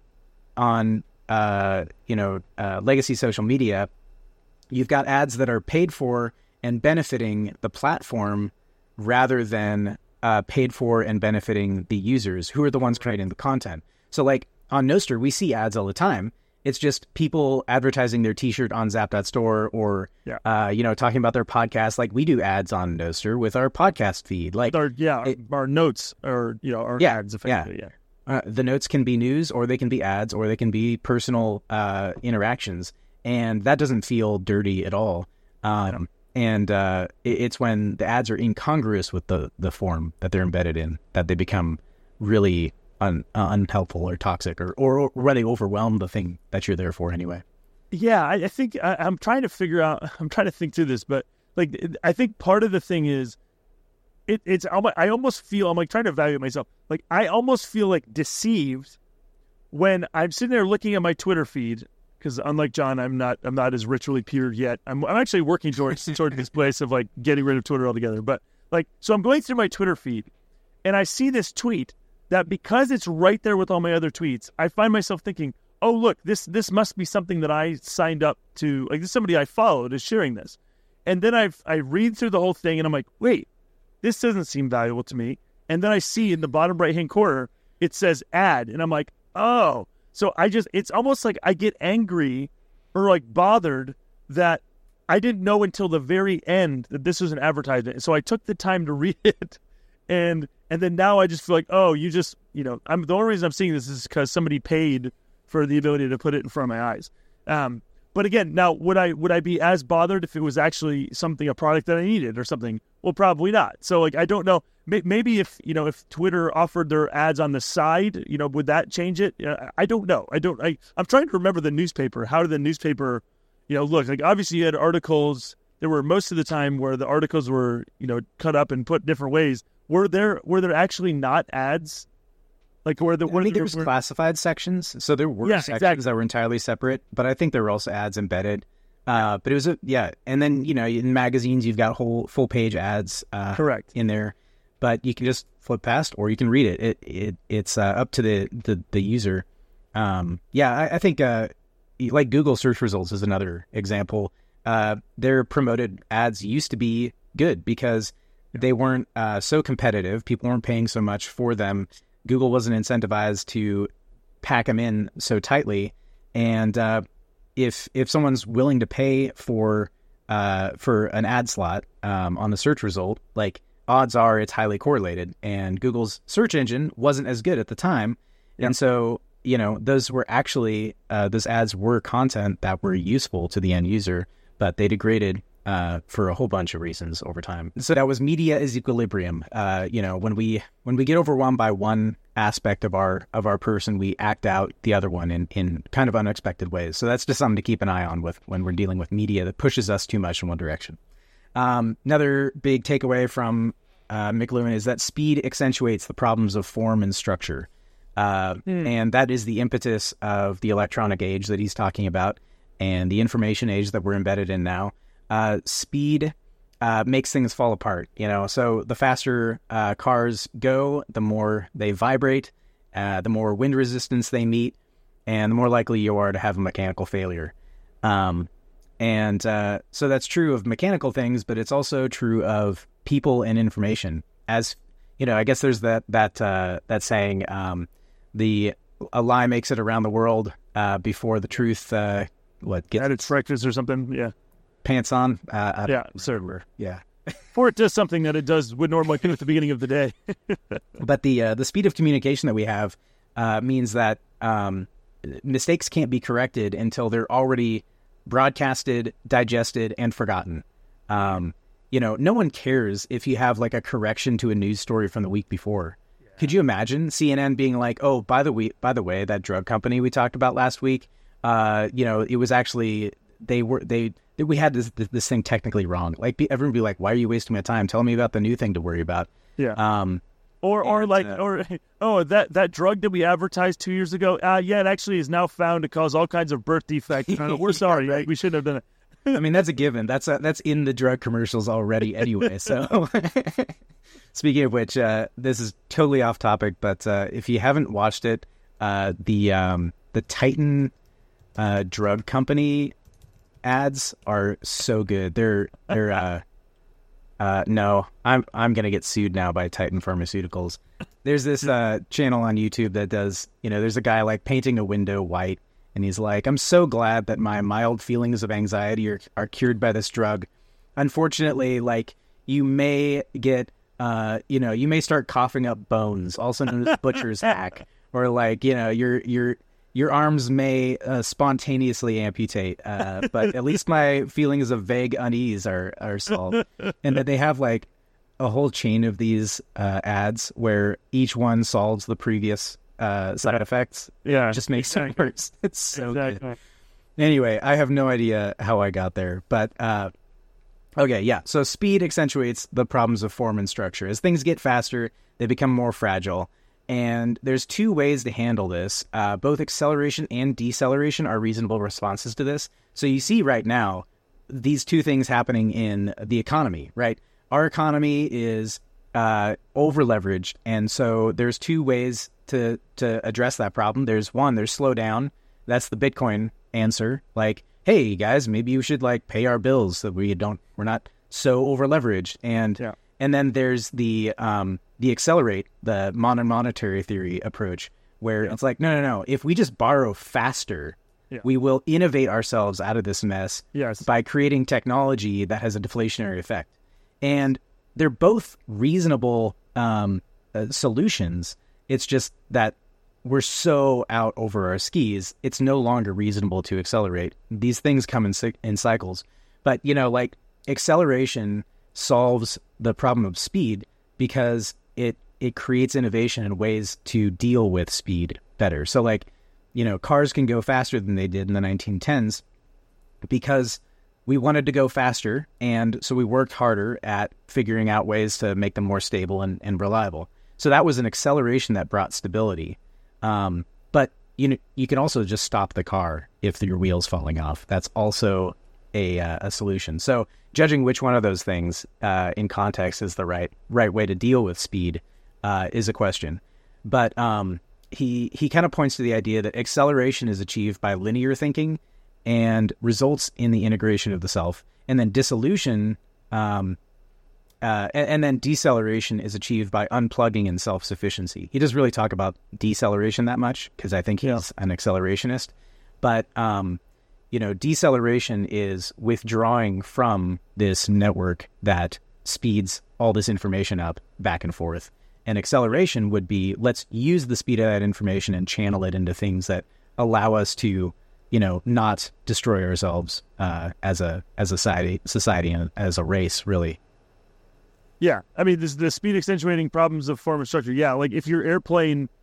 on, uh, you know, uh, legacy social media, you've got ads that are paid for and benefiting the platform rather than Uh, paid for and benefiting the users who are the ones creating the content. So like on Nostr, we see ads all the time. It's just people advertising their t-shirt on zap dot store or, yeah. uh, you know, talking about their podcast. Like we do ads on Nostr with our podcast feed. Like our, yeah, it, our notes or, you know, our yeah, ads effectively. Yeah. yeah. Uh, the notes can be news or they can be ads or they can be personal uh, interactions. And that doesn't feel dirty at all. Um, And uh, it's when the ads are incongruous with the, the form that they're embedded in that they become really un, uh, unhelpful or toxic or, or, or really overwhelm the thing that you're there for anyway. Yeah, I, I think I, I'm trying to figure out, I'm trying to think through this, but like I think part of the thing is it, it's, I almost feel, I'm like trying to evaluate myself. Like I almost feel like deceived when I'm sitting there looking at my Twitter feed. Because unlike John, I'm not I'm not as ritually pure yet. I'm I'm actually working towards towards this place of like getting rid of Twitter altogether. But like, so I'm going through my Twitter feed, and I see this tweet that because it's right there with all my other tweets, I find myself thinking, oh look, this this must be something that I signed up to. Like this is somebody I followed is sharing this, and then I I read through the whole thing, and I'm like, wait, this doesn't seem valuable to me. And then I see in the bottom right hand corner it says ad, and I'm like, oh. So I just, it's almost like I get angry or like bothered that I didn't know until the very end that this was an advertisement. So I took the time to read it. And, and then now I just feel like, oh, you just, you know, I'm the only reason I'm seeing this is because somebody paid for the ability to put it in front of my eyes. Um, but again, now would I, would I be as bothered if it was actually something, a product that I needed or something? Well, probably not. So like, I don't know. Maybe if, you know, if Twitter offered their ads on the side, you know, would that change it? I don't know. I don't, I, I'm trying to remember the newspaper. How did the newspaper, you know, look? Like, obviously you had articles. There were most of the time where the articles were, you know, cut up and put different ways. Were there, were there actually not ads? Like, where the, I mean, there was were, classified sections. So there were yeah, sections exactly. that were entirely separate, but I think there were also ads embedded. Uh, but it was, a yeah. And then, you know, in magazines, you've got whole full page ads uh, correct in there. But you can just flip past, or you can read it. It, it it's uh, up to the the, the user. Um, yeah, I, I think uh, like Google search results is another example. Uh, their promoted ads used to be good because they weren't uh, so competitive. People weren't paying so much for them. Google wasn't incentivized to pack them in so tightly. And uh, if if someone's willing to pay for uh, for an ad slot um, on the search result, like odds are it's highly correlated, and Google's search engine wasn't as good at the time. Yep. And so, you know, those were actually, uh, those ads were content that were useful to the end user, but they degraded uh, for a whole bunch of reasons over time. So that was media is equilibrium. Uh, you know, when we, when we get overwhelmed by one aspect of our of our person, we act out the other one in, in kind of unexpected ways. So that's just something to keep an eye on with when we're dealing with media that pushes us too much in one direction. Um, another big takeaway from uh, McLuhan is that speed accentuates the problems of form and structure. Uh, mm. And that is the impetus of the electronic age that he's talking about and the information age that we're embedded in now. Uh, speed uh, makes things fall apart, you know. So the faster uh, cars go, the more they vibrate, uh, the more wind resistance they meet, and the more likely you are to have a mechanical failure. Um, and uh, so that's true of mechanical things, but it's also true of people and information. As you know, I guess there's that that uh, that saying, um, the a lie makes it around the world uh, before the truth. Uh, what gets at its breakfast or something? Yeah. Pants on. Uh, yeah, certainly. Yeah. For it does something that it does would normally do at the beginning of the day. But the uh, the speed of communication that we have uh, means that um, mistakes can't be corrected until they're already broadcasted, digested, and forgotten. Um, you know, no one cares if you have like a correction to a news story from the week before. Yeah. Could you imagine C N N being like, "Oh, by the way, by the way, that drug company we talked about last week, uh, you know, it was actually they were they." We had this this thing technically wrong. Like everyone would be like, "Why are you wasting my time? Tell me about the new thing to worry about." Yeah. Um, or or and, like uh, or oh that that drug that we advertised two years ago. Uh yeah, it actually is now found to cause all kinds of birth defects. Uh, we're sorry, yeah, right. We shouldn't have done it. I mean, that's a given. That's a, that's in the drug commercials already anyway. So, speaking of which, uh, this is totally off topic, but uh, if you haven't watched it, uh, the um, the Titan uh, drug company ads are so good. They're they're uh uh no, I'm I'm gonna get sued now by Titan Pharmaceuticals. There's this uh channel on YouTube that does, you know, there's a guy like painting a window white, and he's like, "I'm so glad that my mild feelings of anxiety are are cured by this drug. Unfortunately, like you may get uh you know, you may start coughing up bones, also known as butcher's hack, or like, you know, you're you're Your arms may uh, spontaneously amputate, uh, but at least my feelings of vague unease are, are solved." And that they have like a whole chain of these uh, ads where each one solves the previous uh, side effects. Yeah. It just makes exactly. it worse. It's so exactly. good. Anyway, I have no idea how I got there, but uh, okay, yeah. So speed accentuates the problems of form and structure. As things get faster, they become more fragile. And there's two ways to handle this. Uh, both acceleration and deceleration are reasonable responses to this. So you see right now, these two things happening in the economy, right? Our economy is uh, over-leveraged. And so there's two ways to, to address that problem. There's one, there's slow down. That's the Bitcoin answer. Like, hey, guys, maybe you should like pay our bills so we don't, we're not so over-leveraged. And yeah. And then there's the um, the accelerate, the modern monetary theory approach, where yeah. it's like, no, no, no. If we just borrow faster, yeah. we will innovate ourselves out of this mess yes. by creating technology that has a deflationary effect. And they're both reasonable um, uh, solutions. It's just that we're so out over our skis, it's no longer reasonable to accelerate. These things come in, in cycles. But, you know, like acceleration solves the problem of speed because it it creates innovation and ways to deal with speed better. So like, you know, cars can go faster than they did in the nineteen tens because we wanted to go faster, and so we worked harder at figuring out ways to make them more stable and, and reliable. So that was an acceleration that brought stability. Um, but you know, you can also just stop the car if your wheel's falling off. That's also a uh, a solution. So judging which one of those things uh, in context is the right right way to deal with speed uh, is a question. But um, he he kind of points to the idea that acceleration is achieved by linear thinking and results in the integration of the self, and then dissolution um, uh, and, and then deceleration is achieved by unplugging and self-sufficiency. He doesn't really talk about deceleration that much because I think he's yeah. an accelerationist, but um, you know, deceleration is withdrawing from this network that speeds all this information up back and forth. And acceleration would be, let's use the speed of that information and channel it into things that allow us to, you know, not destroy ourselves uh, as a as a society, society and as a race, really. Yeah, I mean, this, the speed accentuating problems of form and structure. Yeah, like if your airplane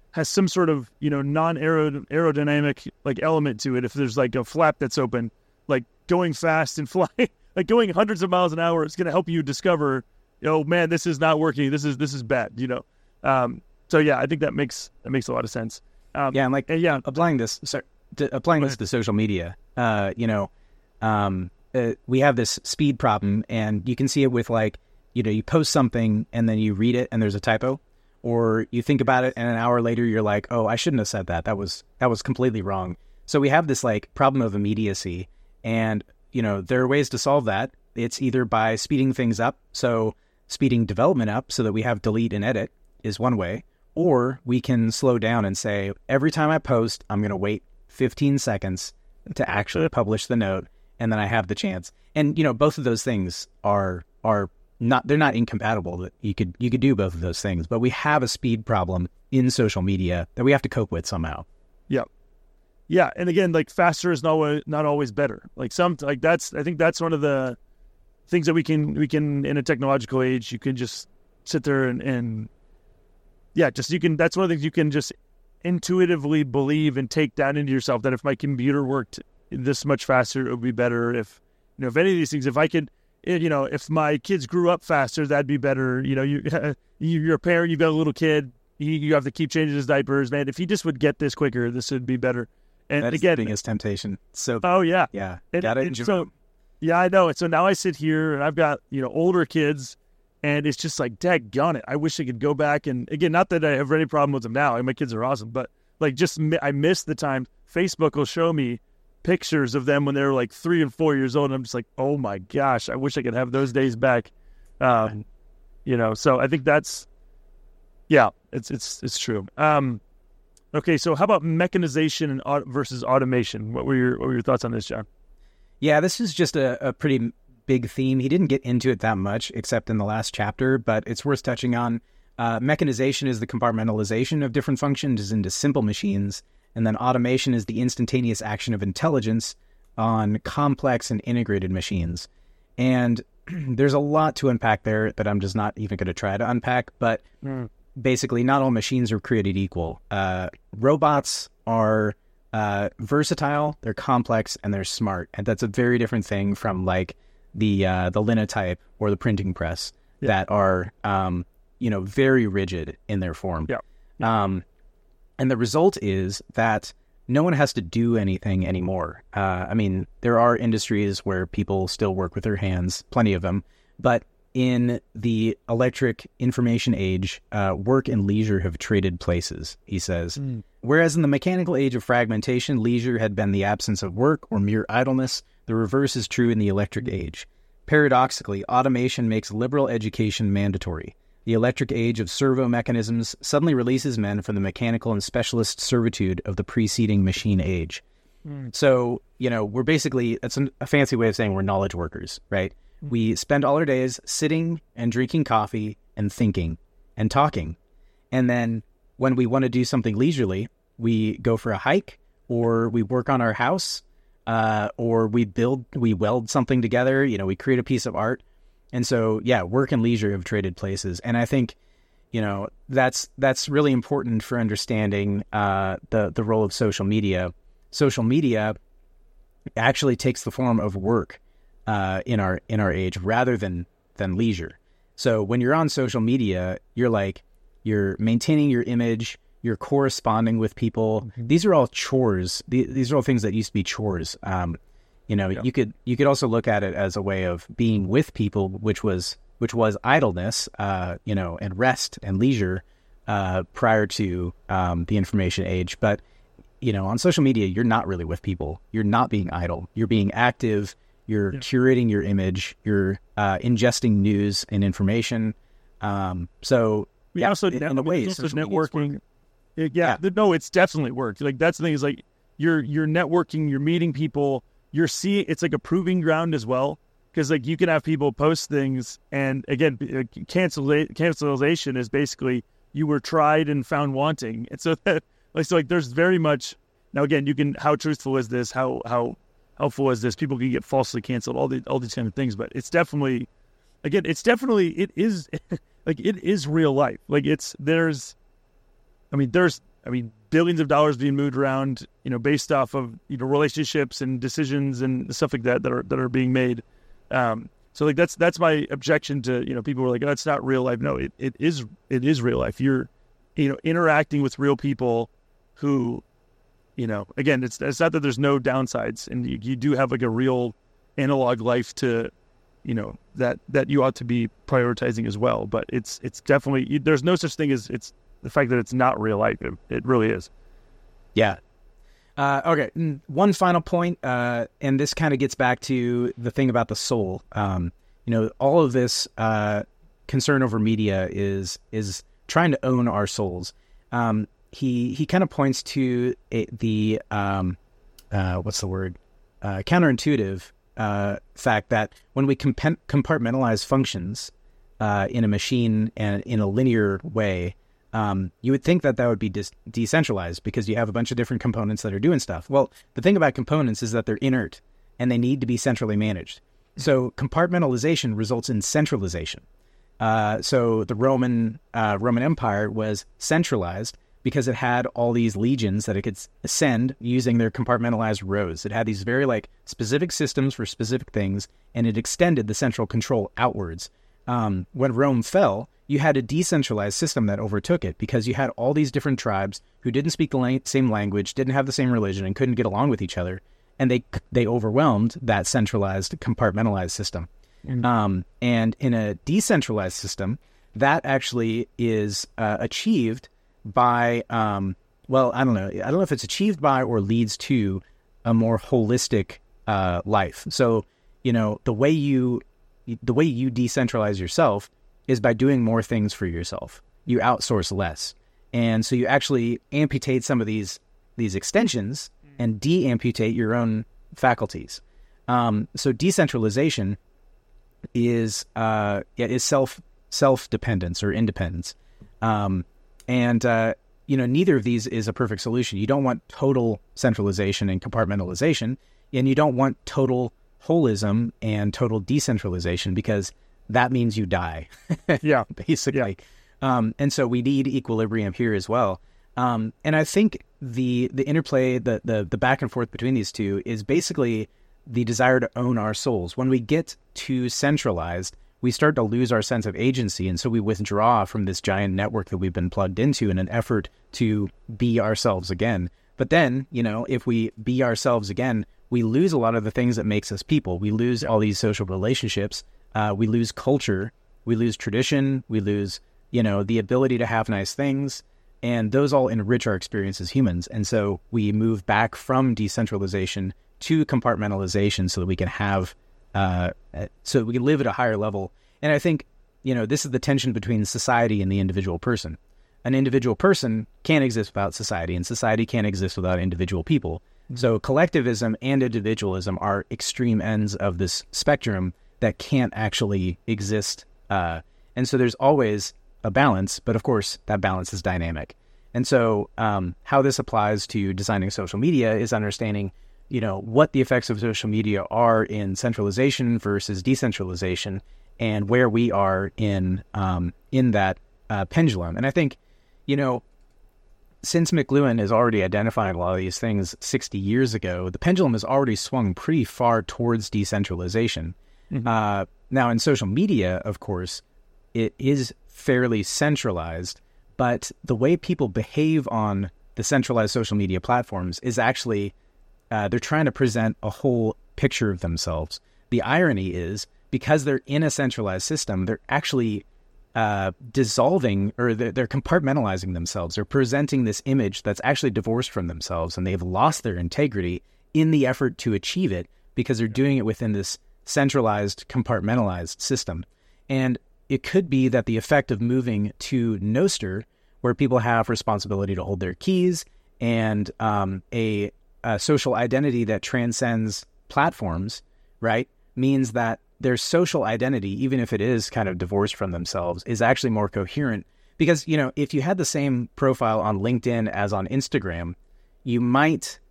has some sort of, you know, non-aerodynamic like element to it. If there's like a flap that's open, like going fast and flying, like going hundreds of miles an hour, it's going to help you discover, oh man, this is not working. This is this is bad. You know. Um, so yeah, I think that makes that makes a lot of sense. Um, yeah, and like and yeah, applying this, sorry, to, applying this to social media. Uh, you know, um, uh, we have this speed problem, and you can see it with like, you know, you post something and then you read it and there's a typo. Or you think about it and an hour later you're like, oh, I shouldn't have said that. That was that was completely wrong. So we have this like problem of immediacy. And, you know, there are ways to solve that. It's either by speeding things up. So speeding development up so that we have delete and edit is one way. Or we can slow down and say, every time I post, I'm going to wait fifteen seconds to actually publish the note. And then I have the chance. And, you know, both of those things are are Not they're not incompatible. That you could you could do both of those things, but we have a speed problem in social media that we have to cope with somehow. Yeah, yeah, and again, like faster is not always, not always better. Like some like that's I think that's one of the things that we can we can in a technological age you can just sit there and, and yeah, just you can. That's one of the things you can just intuitively believe and take down into yourself that if my computer worked this much faster, it would be better. If you know if any of these things, if I could. You know, if my kids grew up faster, that'd be better. You know, you, you're a parent, you've got a little kid, you, you have to keep changing his diapers. Man, if he just would get this quicker, this would be better. And That's again, the biggest temptation. So, oh yeah, yeah, and, got it. And so, yeah, I know. And so now I sit here and I've got you know older kids, and it's just like, daggone it, I wish I could go back and again, not that I have any problem with them now. I mean, my kids are awesome, but like, just I miss the time Facebook will show me pictures of them when they were like three and four years old. And I'm just like, oh my gosh, I wish I could have those days back. Um, you know, so I think that's, yeah, it's, it's, it's true. Um, okay. So how about mechanization and auto- versus automation? What were your, what were your thoughts on this, John? Yeah, this is just a, a pretty big theme. He didn't get into it that much except in the last chapter, but it's worth touching on. Uh, mechanization is the compartmentalization of different functions into simple machines. And then automation is the instantaneous action of intelligence on complex and integrated machines. And there's a lot to unpack there that I'm just not even going to try to unpack. But mm. basically, not all machines are created equal. Uh, robots are uh, versatile, they're complex, and they're smart. And that's a very different thing from like the uh, the linotype or the printing press yeah. that are um, you know very rigid in their form. Yeah. yeah. Um, And the result is that no one has to do anything anymore. Uh, I mean, there are industries where people still work with their hands, plenty of them. But in the electric information age, uh, work and leisure have traded places, he says. Mm. Whereas in the mechanical age of fragmentation, leisure had been the absence of work or mere idleness, the reverse is true in the electric age. Paradoxically, automation makes liberal education mandatory. The electric age of servo mechanisms suddenly releases men from the mechanical and specialist servitude of the preceding machine age. Mm. So, you know, we're basically, that's an, a fancy way of saying we're knowledge workers, right? Mm. We spend all our days sitting and drinking coffee and thinking and talking. And then when we want to do something leisurely, we go for a hike or we work on our house uh, or we build, we weld something together, you know, we create a piece of art. And so, yeah, work and leisure have traded places. And I think, you know, that's that's really important for understanding uh, the, the role of social media. Social media actually takes the form of work uh, in our in our age rather than, than leisure. So when you're on social media, you're like, you're maintaining your image, you're corresponding with people. Mm-hmm. These are all chores. These are all things that used to be chores. Um You know, yeah. you could you could also look at it as a way of being with people, which was which was idleness, uh, you know, and rest and leisure uh, prior to um, the information age. But you know, on social media, you're not really with people. You're not being idle. You're being active. You're yeah. curating your image. You're uh, ingesting news and information. Um, so yeah, also in, in a way, also networking. It, yeah, yeah, no, it's definitely worked. Like that's the thing is like you're you're networking. You're meeting people. You're seeing it's like a proving ground as well, because like you can have people post things, and again, cancel cancellation is basically you were tried and found wanting, and so that like so like there's very much now again you can how truthful is this how how helpful is this people can get falsely canceled all the all these kind of things, but it's definitely again it's definitely it is like it is real life like it's there's I mean there's I mean, billions of dollars being moved around, you know, based off of, you know, relationships and decisions and stuff like that that are that are being made. Um, so like that's that's my objection to, you know, people who are like, oh, it's not real life. No, it, it is it is real life. You're, you know, interacting with real people who, you know, again, it's it's not that there's no downsides, and you, you do have like a real analog life to, you know, that that you ought to be prioritizing as well. But it's it's definitely, there's no such thing as it's the fact that it's not real life. It, it really is. Yeah. Uh, okay. One final point, uh, and this kind of gets back to the thing about the soul. Um, you know, all of this uh, concern over media is is trying to own our souls. Um, he he kind of points to a, the um, uh, what's the word? Uh, counterintuitive uh, fact that when we comp- compartmentalize functions uh, in a machine and in a linear way, Um, you would think that that would be dis- decentralized because you have a bunch of different components that are doing stuff. Well, the thing about components is that they're inert and they need to be centrally managed. So compartmentalization results in centralization. Uh, so the Roman uh, Roman Empire was centralized because it had all these legions that it could ascend using their compartmentalized roads. It had these very like specific systems for specific things, and it extended the central control outwards. Um, when Rome fell, you had a decentralized system that overtook it because you had all these different tribes who didn't speak the la- same language, didn't have the same religion, and couldn't get along with each other. And they they overwhelmed that centralized, compartmentalized system. Mm-hmm. Um, and in a decentralized system, that actually is uh, achieved by, um, well, I don't know. I don't know if it's achieved by or leads to a more holistic uh, life. So, you know, the way you the way you decentralize yourself is by doing more things for yourself. You outsource less. And so you actually amputate some of these these extensions and de-amputate your own faculties. Um, so decentralization is uh, is self self-dependence or independence. Um, and, uh, you know, neither of these is a perfect solution. You don't want total centralization and compartmentalization, and you don't want total holism and total decentralization because that means you die. Yeah. Basically. Yeah. Um, and so we need equilibrium here as well. Um, and I think the the interplay, the, the the back and forth between these two is basically the desire to own our souls. When we get too centralized, we start to lose our sense of agency. And so we withdraw from this giant network that we've been plugged into in an effort to be ourselves again. But then, you know, if we be ourselves again, we lose a lot of the things that makes us people. We lose all these social relationships. Uh, we lose culture. We lose tradition. We lose, you know, the ability to have nice things. And those all enrich our experience as humans. And so we move back from decentralization to compartmentalization so that we can have, uh, so we can live at a higher level. And I think, you know, this is the tension between society and the individual person. An individual person can't exist without society, and society can't exist without individual people. Mm-hmm. So collectivism and individualism are extreme ends of this spectrum that can't actually exist. Uh, and so there's always a balance, but of course that balance is dynamic. And so um, how this applies to designing social media is understanding, you know, what the effects of social media are in centralization versus decentralization, and where we are in um, in that uh, pendulum. And I think, you know, since McLuhan has already identified a lot of these things sixty years ago, the pendulum has already swung pretty far towards decentralization. Mm-hmm. Uh, now, in social media, of course, it is fairly centralized, but the way people behave on the centralized social media platforms is actually, uh, they're trying to present a whole picture of themselves. The irony is, because they're in a centralized system, they're actually uh, dissolving, or they're, they're compartmentalizing themselves. They're presenting this image that's actually divorced from themselves, and they've lost their integrity in the effort to achieve it because they're doing it within this centralized, compartmentalized system. And it could be that the effect of moving to Nostr, where people have responsibility to hold their keys and um, a, a social identity that transcends platforms, right, means that their social identity, even if it is kind of divorced from themselves, is actually more coherent. Because, you know, if you had the same profile on LinkedIn as on Instagram, you might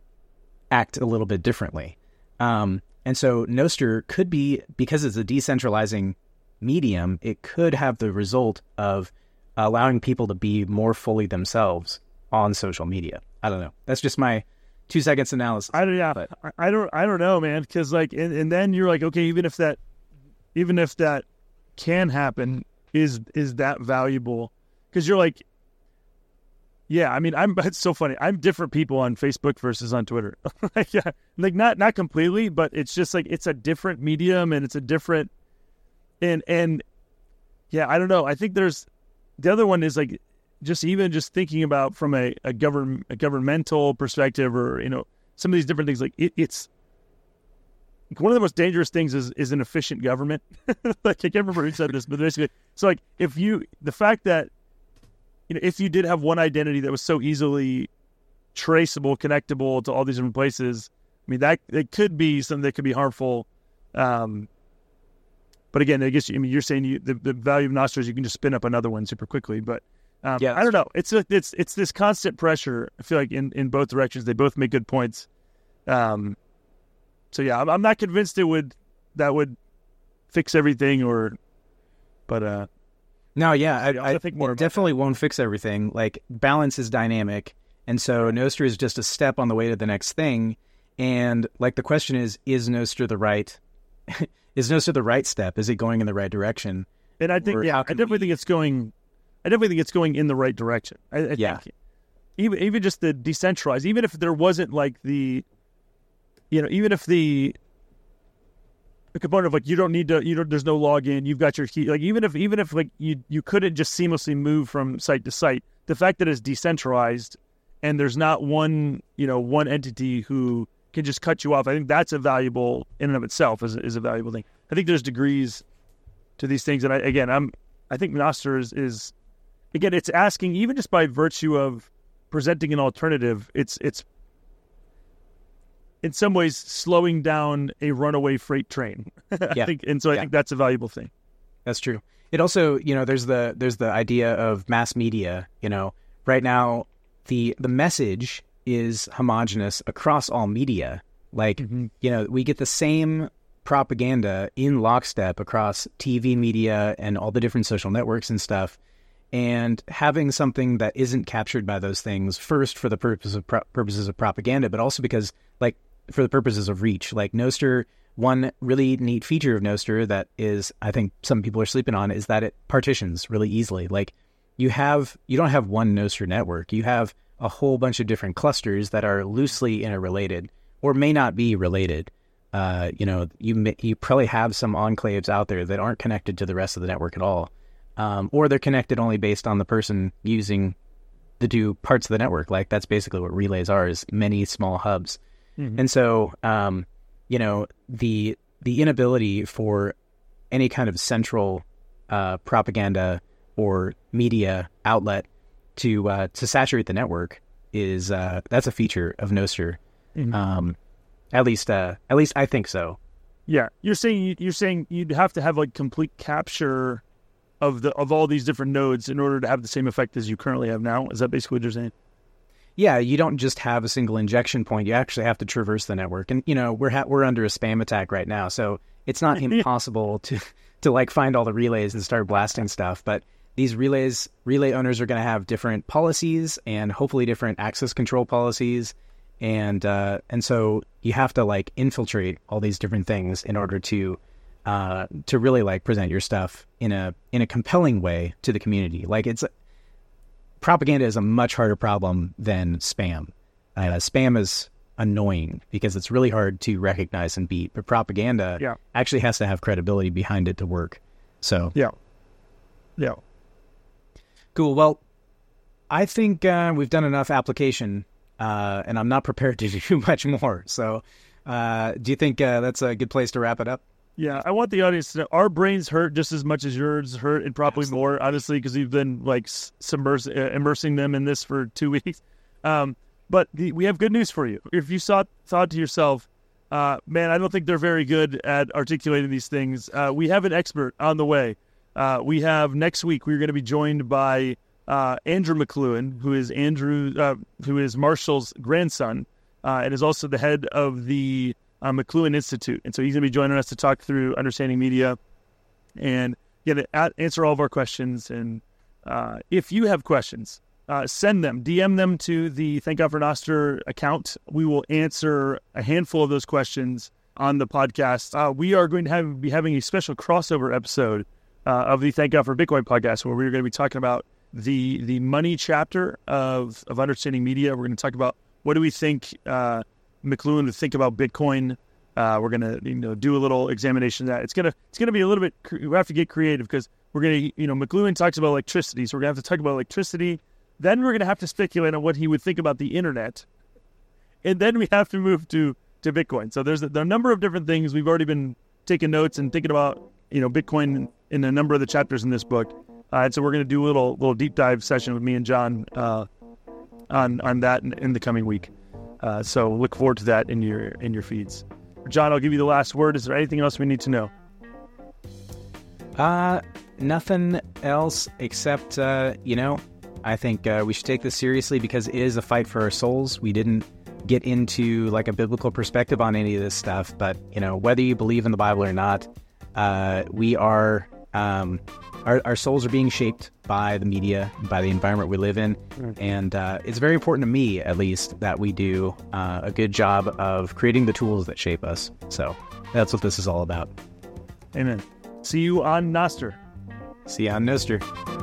act a little bit differently. Um, and so Nostr could be, because it's a decentralizing medium, it could have the result of allowing people to be more fully themselves on social media. I don't know. That's just my two seconds analysis. I don't, yeah, but. I don't, I don't know, man. Because like, and, and then you're like, okay, even if that, even if that can happen, is is that valuable? Because you're like, yeah, I mean, I'm. It's so funny. I'm different people on Facebook versus on Twitter. like, yeah, like not not completely, but it's just like it's a different medium and it's a different, and and yeah, I don't know. I think there's the other one is like just even just thinking about from a a govern a governmental perspective, or you know some of these different things. Like it, it's one of the most dangerous things is is an efficient government. like I can't remember who said this, but basically, so like if you the fact that you know if you did have one identity that was so easily traceable, connectable to all these different places, I mean that it could be something that could be harmful. Um, but again, I guess I mean you're saying you, the the value of Nostr is you can just spin up another one super quickly, but. Um, yeah, I don't know. It's a, it's it's this constant pressure. I feel like in, in both directions, they both make good points. Um, so yeah, I'm, I'm not convinced it would that would fix everything, or, but uh, no, yeah, I, I'll I think more it about definitely won't fix everything. Like balance is dynamic, and so Nostr is just a step on the way to the next thing. And like the question is, is Nostr the right? is Nostr the right step? Is it going in the right direction? And I think Or yeah, how I can definitely we- think it's going. I definitely think it's going in the right direction. I, I Yeah. think even even just the decentralized, even if there wasn't like the, you know, even if the, the component of like you don't need to, you know, there's no login, you've got your key. Like even if even if like you you couldn't just seamlessly move from site to site, the fact that it's decentralized and there's not one you know one entity who can just cut you off, I think that's a valuable in and of itself is is a valuable thing. I think there's degrees to these things, and I again I'm I think Nostr is. is Again, it's asking, even just by virtue of presenting an alternative, it's it's in some ways slowing down a runaway freight train. I Yeah. think, and so I Yeah. think that's a valuable thing. That's true. It also, you know, there's the there's the idea of mass media. You know, right now the the message is homogenous across all media. Like, Mm-hmm. you know, we get the same propaganda in lockstep across T V media and all the different social networks and stuff. And having something that isn't captured by those things, first for the purpose of pro- purposes of propaganda, but also because, like, for the purposes of reach. Like Nostr, one really neat feature of Nostr that is, I think some people are sleeping on, is that it partitions really easily. Like, you have, you don't have one Nostr network. You have a whole bunch of different clusters that are loosely interrelated or may not be related. Uh, you know, you may, you probably have some enclaves out there that aren't connected to the rest of the network at all. Um, or they're connected only based on the person using the two parts of the network. Like that's basically what relays are, is many small hubs. Mm-hmm. And so, um, you know, the the inability for any kind of central uh, propaganda or media outlet to uh, to saturate the network is uh, that's a feature of Nostr. Mhm. Um, at least, uh, at least I think so. Yeah, you're saying you're saying you'd have to have like complete capture of the of all these different nodes in order to have the same effect as you currently have now. Is that basically what you're saying? Yeah, you don't just have a single injection point. You actually have to traverse the network. And, you know, we're ha- we're under a spam attack right now, so it's not impossible to, to like, find all the relays and start blasting stuff. But these relays, relay owners are going to have different policies and hopefully different access control policies. And uh, and so you have to, like, infiltrate all these different things in order to uh, to really, like, present your stuff in a in a compelling way to the community. Like, it's... propaganda is a much harder problem than spam. Uh, spam is annoying because it's really hard to recognize and beat, but propaganda Yeah. actually has to have credibility behind it to work. So, Yeah. Yeah. cool. Well, I think uh, we've done enough application, uh, and I'm not prepared to do much more. So, uh, do you think uh, that's a good place to wrap it up? Yeah, I want the audience to know our brains hurt just as much as yours hurt, and probably Absolutely. more, honestly, because we've been like submers- uh, immersing them in this for two weeks. Um, but the, we have good news for you. If you saw, thought to yourself, uh, man, I don't think they're very good at articulating these things, uh, we have an expert on the way. Uh, we have next week, we're going to be joined by uh, Andrew McLuhan, who is Andrew, uh, who is Marshall's grandson, uh, and is also the head of the Uh, McLuhan Institute. And so he's going to be joining us to talk through understanding media and get to a- answer all of our questions. And uh, if you have questions uh, send them, D M them to the Thank God for Nostr account. We will answer a handful of those questions on the podcast. Uh, we are going to have be having a special crossover episode uh, of the Thank God for Bitcoin podcast, where we're going to be talking about the the money chapter of, of Understanding Media. We're going to talk about what do we think uh, McLuhan would think about Bitcoin. Uh, we're going to you know do a little examination of that. It's gonna it's gonna be a little bit. We have to get creative because we're going to you know McLuhan talks about electricity, so we're going to have to talk about electricity. Then we're going to have to speculate on what he would think about the internet, and then we have to move to to Bitcoin. So there's a, there are a number of different things. We've already been taking notes and thinking about you know Bitcoin in a number of the chapters in this book. Uh, and so we're going to do a little little deep dive session with me and John uh, on on that in, in the coming week. Uh, so look forward to that in your in your feeds. John, I'll give you the last word. Is there anything else we need to know? Uh, nothing else except, uh, you know, I think uh, we should take this seriously because it is a fight for our souls. We didn't get into like a biblical perspective on any of this stuff, but, you know, whether you believe in the Bible or not, uh, we are... Um, Our, our souls are being shaped by the media, by the environment we live in, and uh, it's very important to me, at least, that we do uh, a good job of creating the tools that shape us. So that's what this is all about. Amen. See you on Nostr. See you on Nostr.